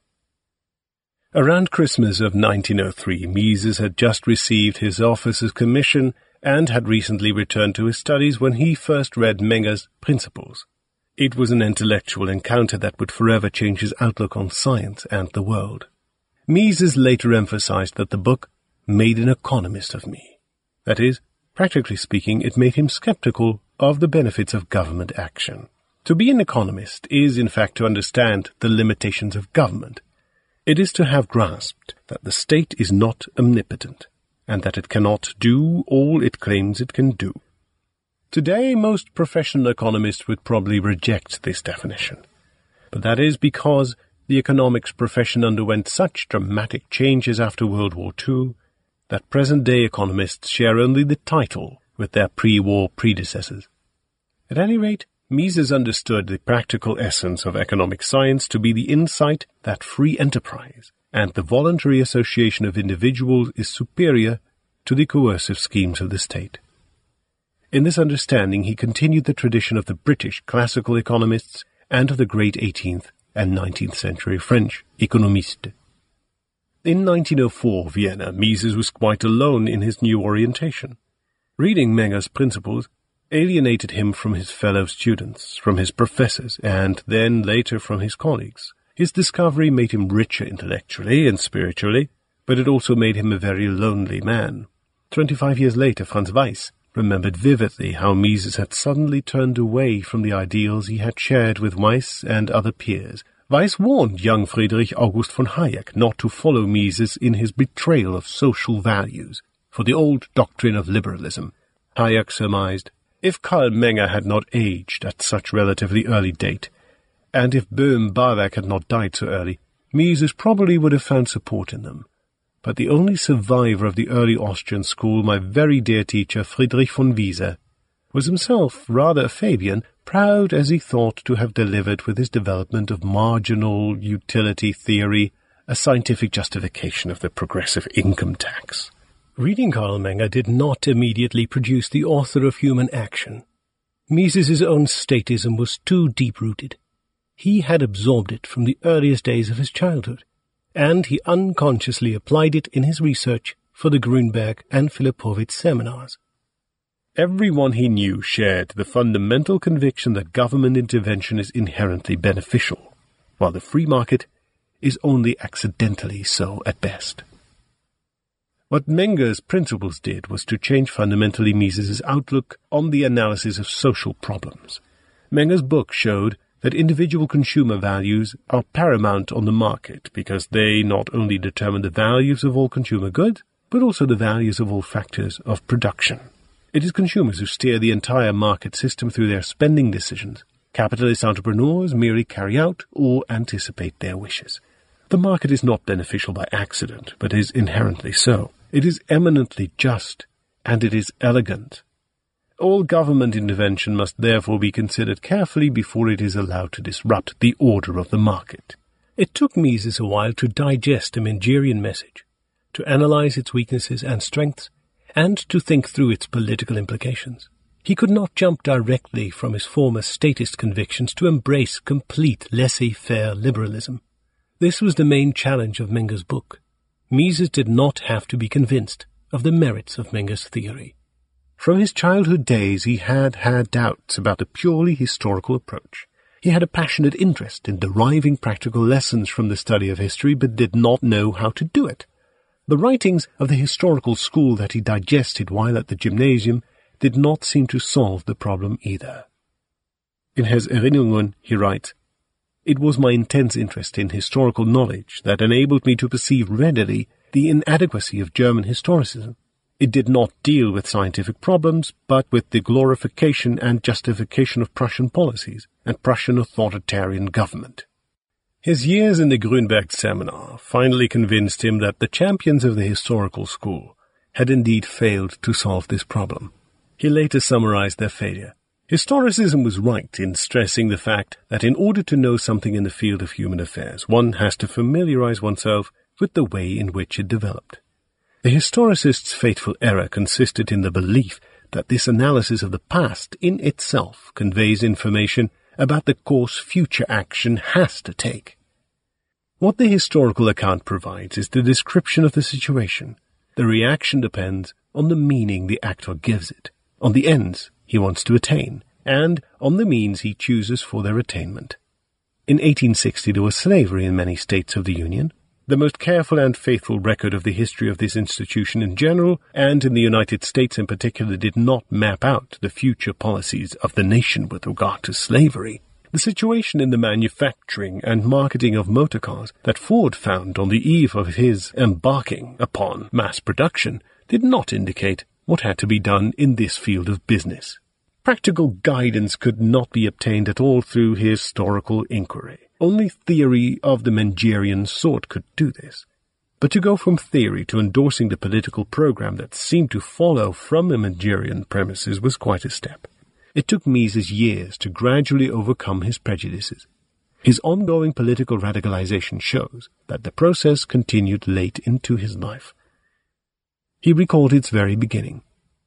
Around Christmas of nineteen oh three, Mises had just received his officer's commission and had recently returned to his studies when he first read Menger's Principles. It was an intellectual encounter that would forever change his outlook on science and the world. Mises later emphasized that the book made an economist of me. That is, practically speaking, it made him skeptical of the benefits of government action. To be an economist is, in fact, to understand the limitations of government. It is to have grasped that the state is not omnipotent, and that it cannot do all it claims it can do. Today, most professional economists would probably reject this definition, but that is because the economics profession underwent such dramatic changes after World War Two that present-day economists share only the title with their pre-war predecessors. At any rate, Mises understood the practical essence of economic science to be the insight that free enterprise and the voluntary association of individuals is superior to the coercive schemes of the state. In this understanding, he continued the tradition of the British classical economists and of the great eighteenth and nineteenth century French économistes. In nineteen oh four, Vienna, Mises was quite alone in his new orientation. Reading Menger's Principles alienated him from his fellow students, from his professors, and then later from his colleagues. His discovery made him richer intellectually and spiritually, but it also made him a very lonely man. Twenty-five years later, Franz Weiss remembered vividly how Mises had suddenly turned away from the ideals he had shared with Weiss and other peers. Weiss warned young Friedrich August von Hayek not to follow Mises in his betrayal of social values for the old doctrine of liberalism. Hayek surmised, if Karl Menger had not aged at such relatively early date, and if Böhm-Bawerk had not died so early, Mises probably would have found support in them. But the only survivor of the early Austrian school, my very dear teacher Friedrich von Wieser, was himself rather a Fabian, proud as he thought to have delivered with his development of marginal utility theory a scientific justification of the progressive income tax. Reading Karl Menger did not immediately produce the author of Human Action. Mises's own statism was too deep-rooted. He had absorbed it from the earliest days of his childhood, and he unconsciously applied it in his research for the Grünberg and Filipovitz seminars. Everyone he knew shared the fundamental conviction that government intervention is inherently beneficial, while the free market is only accidentally so at best. What Menger's principles did was to change fundamentally Mises's outlook on the analysis of social problems. Menger's book showed that individual consumer values are paramount on the market because they not only determine the values of all consumer goods, but also the values of all factors of production. It is consumers who steer the entire market system through their spending decisions. Capitalist entrepreneurs merely carry out or anticipate their wishes. The market is not beneficial by accident, but is inherently so. It is eminently just, and it is elegant. All government intervention must therefore be considered carefully before it is allowed to disrupt the order of the market. It took Mises a while to digest the Mengerian message, to analyze its weaknesses and strengths, and to think through its political implications. He could not jump directly from his former statist convictions to embrace complete laissez-faire liberalism. This was the main challenge of Menger's book. Mises did not have to be convinced of the merits of Menger's theory. From his childhood days he had had doubts about the purely historical approach. He had a passionate interest in deriving practical lessons from the study of history, but did not know how to do it. The writings of the historical school that he digested while at the gymnasium did not seem to solve the problem either. In his Erinnerungen he writes, "It was my intense interest in historical knowledge that enabled me to perceive readily the inadequacy of German historicism. It did not deal with scientific problems, but with the glorification and justification of Prussian policies and Prussian authoritarian government." His years in the Grünberg seminar finally convinced him that the champions of the historical school had indeed failed to solve this problem. He later summarized their failure. Historicism was right in stressing the fact that in order to know something in the field of human affairs, one has to familiarize oneself with the way in which it developed. The historicist's fateful error consisted in the belief that this analysis of the past in itself conveys information about the course future action has to take. What the historical account provides is the description of the situation. The reaction depends on the meaning the actor gives it, on the ends he wants to attain, and on the means he chooses for their attainment. In eighteen sixty there was slavery in many states of the Union. The most careful and faithful record of the history of this institution in general, and in the United States in particular, did not map out the future policies of the nation with regard to slavery. The situation in the manufacturing and marketing of motor cars that Ford found on the eve of his embarking upon mass production did not indicate what had to be done in this field of business. Practical guidance could not be obtained at all through historical inquiry. Only theory of the Mengerian sort could do this. But to go from theory to endorsing the political program that seemed to follow from the Mengerian premises was quite a step. It took Mises years to gradually overcome his prejudices. His ongoing political radicalization shows that the process continued late into his life. He recalled its very beginning.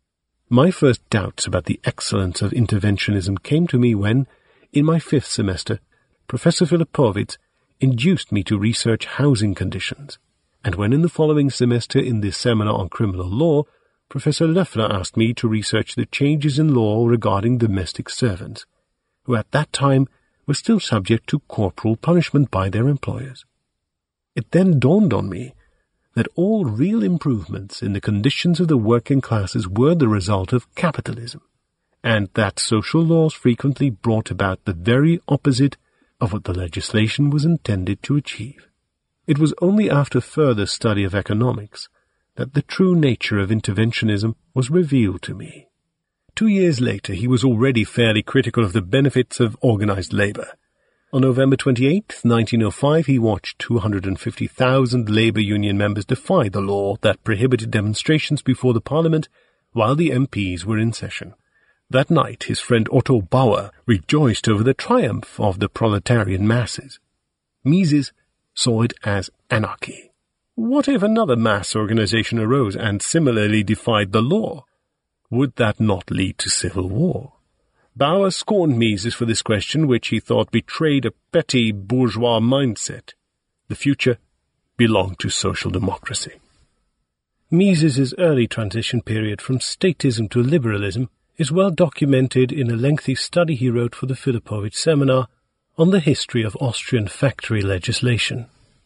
My first doubts about the excellence of interventionism came to me when, in my fifth semester, Professor Filipovitz induced me to research housing conditions, and when in the following semester in the seminar on criminal law, Professor Loeffler asked me to research the changes in law regarding domestic servants, who at that time were still subject to corporal punishment by their employers. It then dawned on me that all real improvements in the conditions of the working classes were the result of capitalism, and that social laws frequently brought about the very opposite of what the legislation was intended to achieve. It was only after further study of economics that the true nature of interventionism was revealed to me. Two years later, he was already fairly critical of the benefits of organized labor. On November twenty-eighth, nineteen oh five, he watched two hundred fifty thousand labor union members defy the law that prohibited demonstrations before the parliament while the M Ps were in session. That night, his friend Otto Bauer rejoiced over the triumph of the proletarian masses. Mises saw it as anarchy. What if another mass organization arose and similarly defied the law? Would that not lead to civil war? Bauer scorned Mises for this question, which he thought betrayed a petty bourgeois mindset. The future belonged to social democracy. Mises's early transition period from statism to liberalism is well documented in a lengthy study he wrote for the Filipovich Seminar on the history of Austrian factory legislation.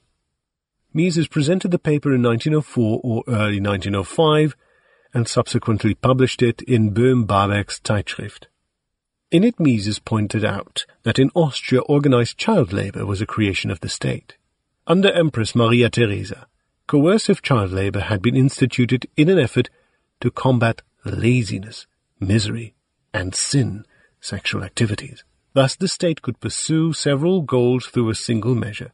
Mises presented the paper in nineteen oh four or early nineteen oh five and subsequently published it in Böhm-Bawerk's Zeitschrift. In it, Mises pointed out that in Austria organized child labor was a creation of the state. Under Empress Maria Theresa, coercive child labor had been instituted in an effort to combat laziness, misery, and sin, sexual activities. Thus the state could pursue several goals through a single measure.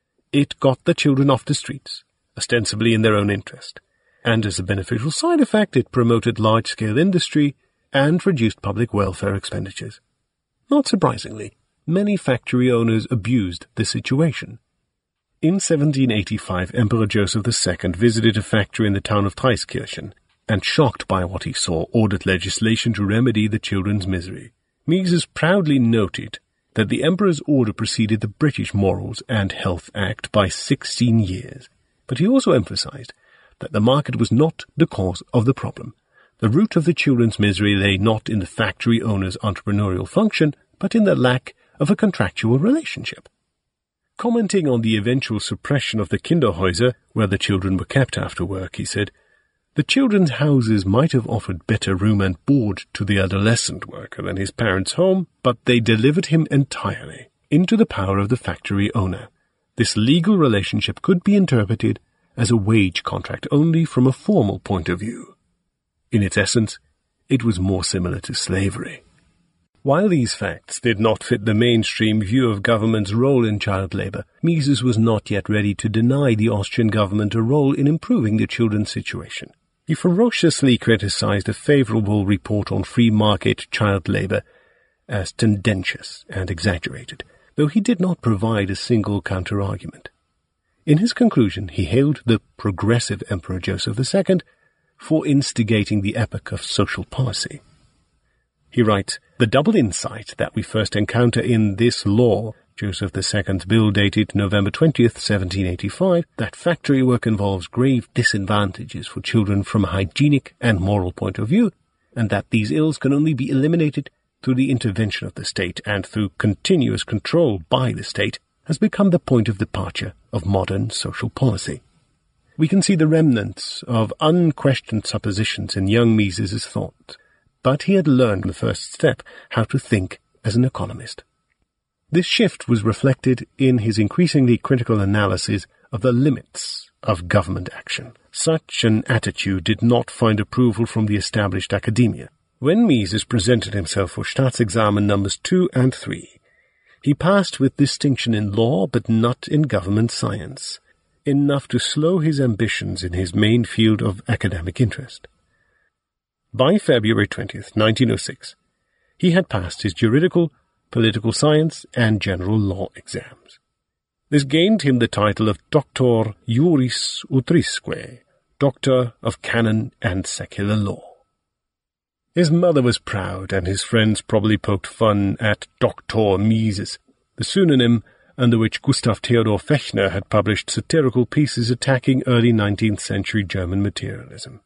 It got the children off the streets, ostensibly in their own interest, and as a beneficial side effect it promoted large-scale industry and reduced public welfare expenditures. Not surprisingly, many factory owners abused the situation. In seventeen eighty-five, Emperor Joseph the Second visited a factory in the town of Traiskirchen, and shocked by what he saw, ordered legislation to remedy the children's misery. Mises proudly noted that the emperor's order preceded the British Morals and Health Act by sixteen years, but he also emphasized that the market was not the cause of the problem. The root of the children's misery lay not in the factory owner's entrepreneurial function, but in the lack of a contractual relationship. Commenting on the eventual suppression of the Kinderhäuser, where the children were kept after work, he said, "The children's houses might have offered better room and board to the adolescent worker than his parents' home, but they delivered him entirely into the power of the factory owner. This legal relationship could be interpreted as a wage contract only from a formal point of view. In its essence, it was more similar to slavery." While these facts did not fit the mainstream view of government's role in child labor, Mises was not yet ready to deny the Austrian government a role in improving the children's situation. He ferociously criticized a favorable report on free market child labor as tendentious and exaggerated, though he did not provide a single counter-argument. In his conclusion, he hailed the progressive Emperor Joseph the Second for instigating the epoch of social policy. He writes, "The double insight that we first encounter in this law, Joseph the Second's bill dated November twentieth, seventeen eighty-five, that factory work involves grave disadvantages for children from a hygienic and moral point of view, and that these ills can only be eliminated through the intervention of the state and through continuous control by the state, has become the point of departure of modern social policy." We can see the remnants of unquestioned suppositions in young Mises's thought, but he had learned the first step how to think as an economist. This shift was reflected in his increasingly critical analysis of the limits of government action. Such an attitude did not find approval from the established academia. When Mises presented himself for Staatsexamen numbers two and three, he passed with distinction in law but not in government science, enough to slow his ambitions in his main field of academic interest. By February twentieth, nineteen oh six, he had passed his juridical, political science, and general law exams. This gained him the title of Doctor Juris Utrisque, Doctor of Canon and Secular Law. His mother was proud, and his friends probably poked fun at Doctor Mises, the pseudonym under which Gustav Theodor Fechner had published satirical pieces attacking early nineteenth century German materialism.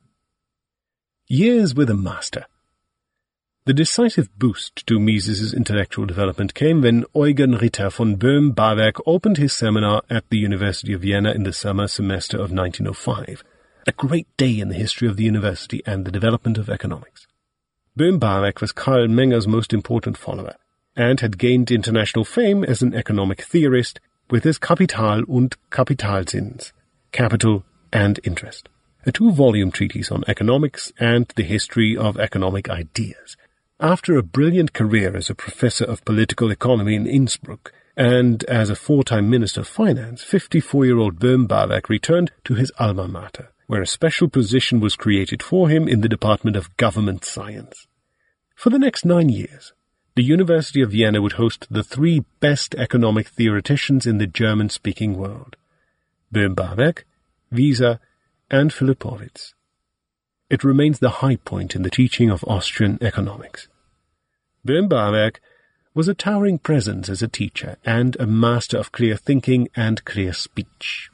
Years with a master. The decisive boost to Mises's intellectual development came when Eugen Ritter von Böhm-Bawerk opened his seminar at the University of Vienna in the summer semester of nineteen oh five, a great day in the history of the university and the development of economics. Böhm-Bawerk was Karl Menger's most important follower, and had gained international fame as an economic theorist with his Kapital und Kapitalzins, Capital and Interest, a two-volume treatise on economics and the history of economic ideas. After a brilliant career as a professor of political economy in Innsbruck and as a four-time Minister of Finance, fifty-four-year-old Böhm-Bawerk returned to his alma mater, where a special position was created for him in the Department of Government Science. For the next nine years, the University of Vienna would host the three best economic theoreticians in the German-speaking world: Böhm-Bawerk, Wieser, and Filipovich. It remains the high point in the teaching of Austrian economics. Böhm-Bawerk was a towering presence as a teacher and a master of clear thinking and clear speech.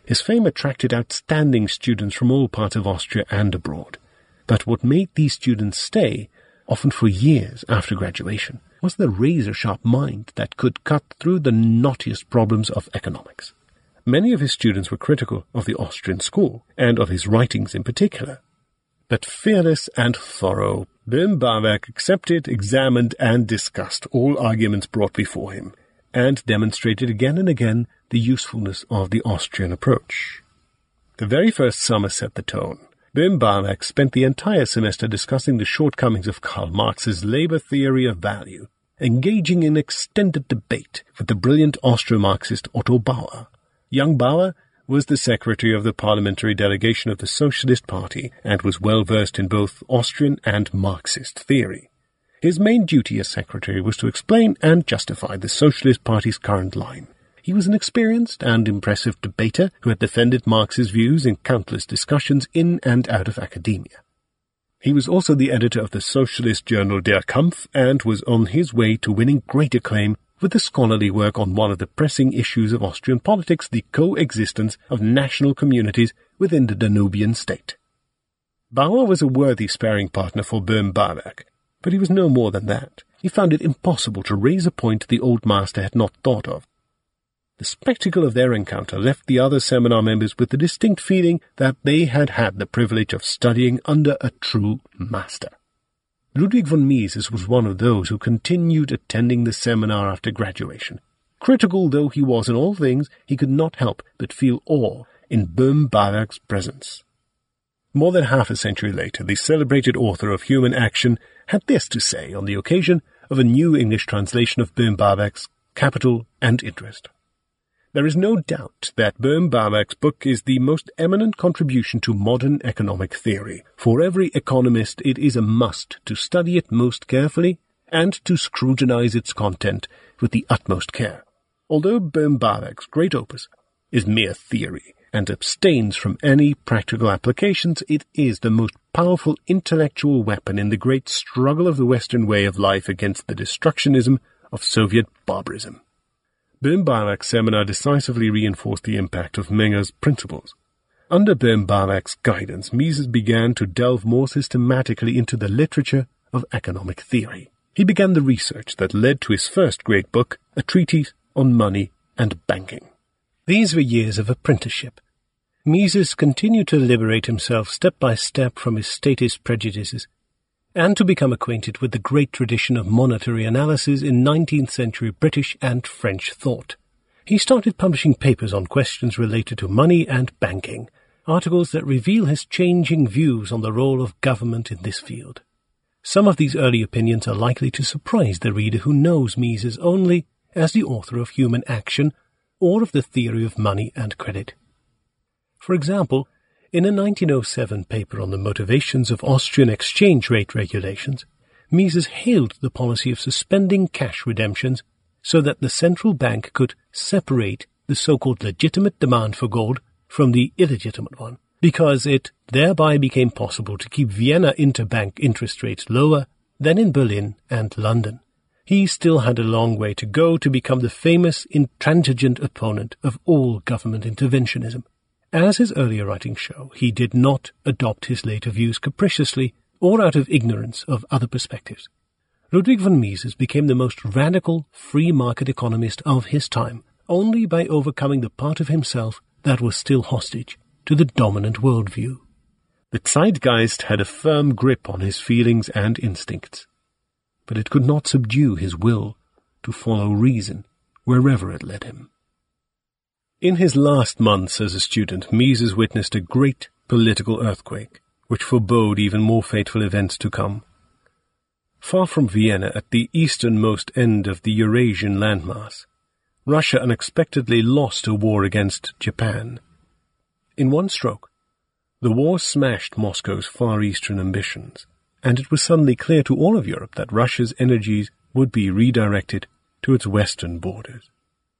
His fame attracted outstanding students from all parts of Austria and abroad. But what made these students stay, often for years after graduation, was the razor-sharp mind that could cut through the knottiest problems of economics. Many of his students were critical of the Austrian school, and of his writings in particular. But fearless and thorough, Böhm-Bawerk accepted, examined, and discussed all arguments brought before him, and demonstrated again and again the usefulness of the Austrian approach. The very first summer set the tone. Böhm-Bawerk spent the entire semester discussing the shortcomings of Karl Marx's labor theory of value, engaging in extended debate with the brilliant Austro-Marxist Otto Bauer. Young Bauer was the secretary of the parliamentary delegation of the Socialist Party and was well versed in both Austrian and Marxist theory. His main duty as secretary was to explain and justify the Socialist Party's current line. He was an experienced and impressive debater who had defended Marx's views in countless discussions in and out of academia. He was also the editor of the socialist journal Der Kampf and was on his way to winning great acclaim with the scholarly work on one of the pressing issues of Austrian politics, the coexistence of national communities within the Danubian state. Bauer was a worthy sparring partner for Böhm-Bawerk, but he was no more than that. He found it impossible to raise a point the old master had not thought of. The spectacle of their encounter left the other seminar members with the distinct feeling that they had had the privilege of studying under a true master. Ludwig von Mises was one of those who continued attending the seminar after graduation. Critical though he was in all things, he could not help but feel awe in Böhm-Bawerk's presence. More than half a century later, the celebrated author of Human Action had this to say on the occasion of a new English translation of Böhm-Bawerk's Capital and Interest. There is no doubt that Böhm-Bawerk's book is the most eminent contribution to modern economic theory. For every economist, it is a must to study it most carefully and to scrutinize its content with the utmost care. Although Böhm-Bawerk's great opus is mere theory and abstains from any practical applications, it is the most powerful intellectual weapon in the great struggle of the Western way of life against the destructionism of Soviet barbarism. Böhm-Bawerk's seminar decisively reinforced the impact of Menger's principles. Under Böhm-Bawerk's guidance, Mises began to delve more systematically into the literature of economic theory. He began the research that led to his first great book, a treatise on money and banking. These were years of apprenticeship. Mises continued to liberate himself step by step from his statist prejudices, and to become acquainted with the great tradition of monetary analysis in nineteenth century British and French thought. He started publishing papers on questions related to money and banking, articles that reveal his changing views on the role of government in this field. Some of these early opinions are likely to surprise the reader who knows Mises only as the author of Human Action or of the Theory of Money and Credit. For example, in a nineteen oh seven paper on the motivations of Austrian exchange rate regulations, Mises hailed the policy of suspending cash redemptions so that the central bank could separate the so-called legitimate demand for gold from the illegitimate one, because it thereby became possible to keep Vienna interbank interest rates lower than in Berlin and London. He still had a long way to go to become the famous intransigent opponent of all government interventionism. As his earlier writings show, he did not adopt his later views capriciously or out of ignorance of other perspectives. Ludwig von Mises became the most radical free-market economist of his time only by overcoming the part of himself that was still hostage to the dominant worldview. The zeitgeist had a firm grip on his feelings and instincts, but it could not subdue his will to follow reason wherever it led him. In his last months as a student, Mises witnessed a great political earthquake, which forebode even more fateful events to come. Far from Vienna, at the easternmost end of the Eurasian landmass, Russia unexpectedly lost a war against Japan. In one stroke, the war smashed Moscow's Far Eastern ambitions, and it was suddenly clear to all of Europe that Russia's energies would be redirected to its western borders.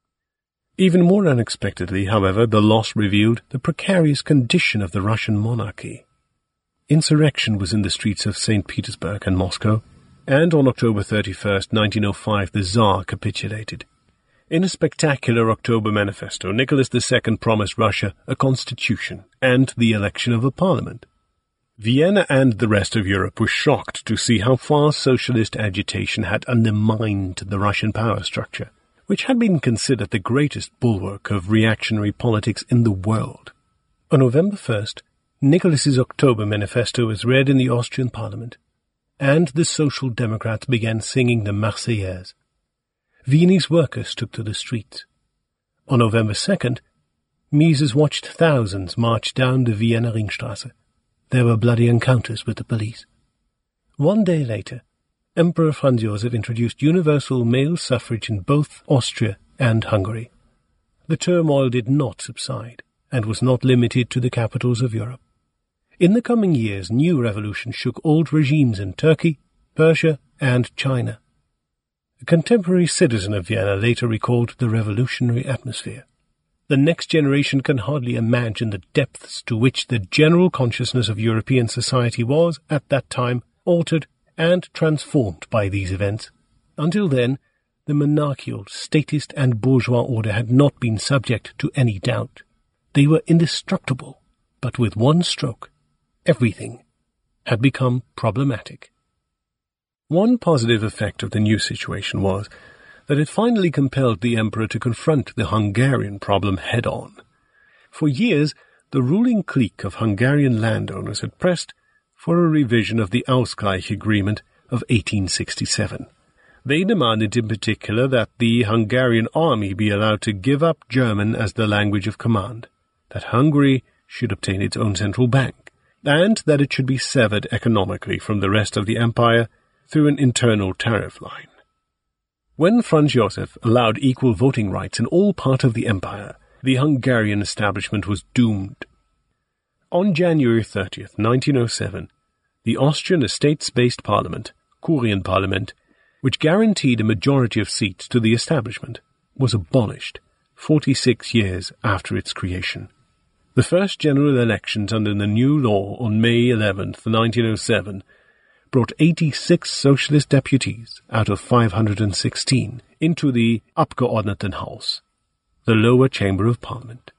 Even more unexpectedly, however, the loss revealed the precarious condition of the Russian monarchy. Insurrection was in the streets of Saint Petersburg and Moscow, and on October thirty-first, nineteen oh five, the Tsar capitulated. In a spectacular October manifesto, Nicholas the Second promised Russia a constitution and the election of a parliament. Vienna and the rest of Europe were shocked to see how far socialist agitation had undermined the Russian power structure, which had been considered the greatest bulwark of reactionary politics in the world. On November first, Nicholas's October manifesto was read in the Austrian parliament, and the Social Democrats began singing the Marseillaise. Viennese workers took to the streets. On November second, Mises watched thousands march down the Vienna Ringstrasse. There were bloody encounters with the police. One day later, Emperor Franz Joseph introduced universal male suffrage in both Austria and Hungary. The turmoil did not subside, and was not limited to the capitals of Europe. In the coming years, new revolutions shook old regimes in Turkey, Persia, and China. A contemporary citizen of Vienna later recalled the revolutionary atmosphere. The next generation can hardly imagine the depths to which the general consciousness of European society was, at that time, altered and transformed by these events. Until then, the monarchical, statist and bourgeois order had not been subject to any doubt. They were indestructible, but with one stroke, everything had become problematic. One positive effect of the new situation was that it finally compelled the emperor to confront the Hungarian problem head-on. For years, the ruling clique of Hungarian landowners had pressed for a revision of the Ausgleich Agreement of eighteen sixty-seven. They demanded in particular that the Hungarian army be allowed to give up German as the language of command, that Hungary should obtain its own central bank, and that it should be severed economically from the rest of the empire through an internal tariff line. When Franz Joseph allowed equal voting rights in all parts of the empire, the Hungarian establishment was doomed. On January thirtieth, nineteen oh seven, the Austrian estates-based parliament, Kurienparlament, which guaranteed a majority of seats to the establishment, was abolished forty-six years after its creation. The first general elections under the new law on May eleventh, nineteen oh seven, brought eighty-six socialist deputies out of five hundred sixteen into the Abgeordnetenhaus, the lower chamber of parliament.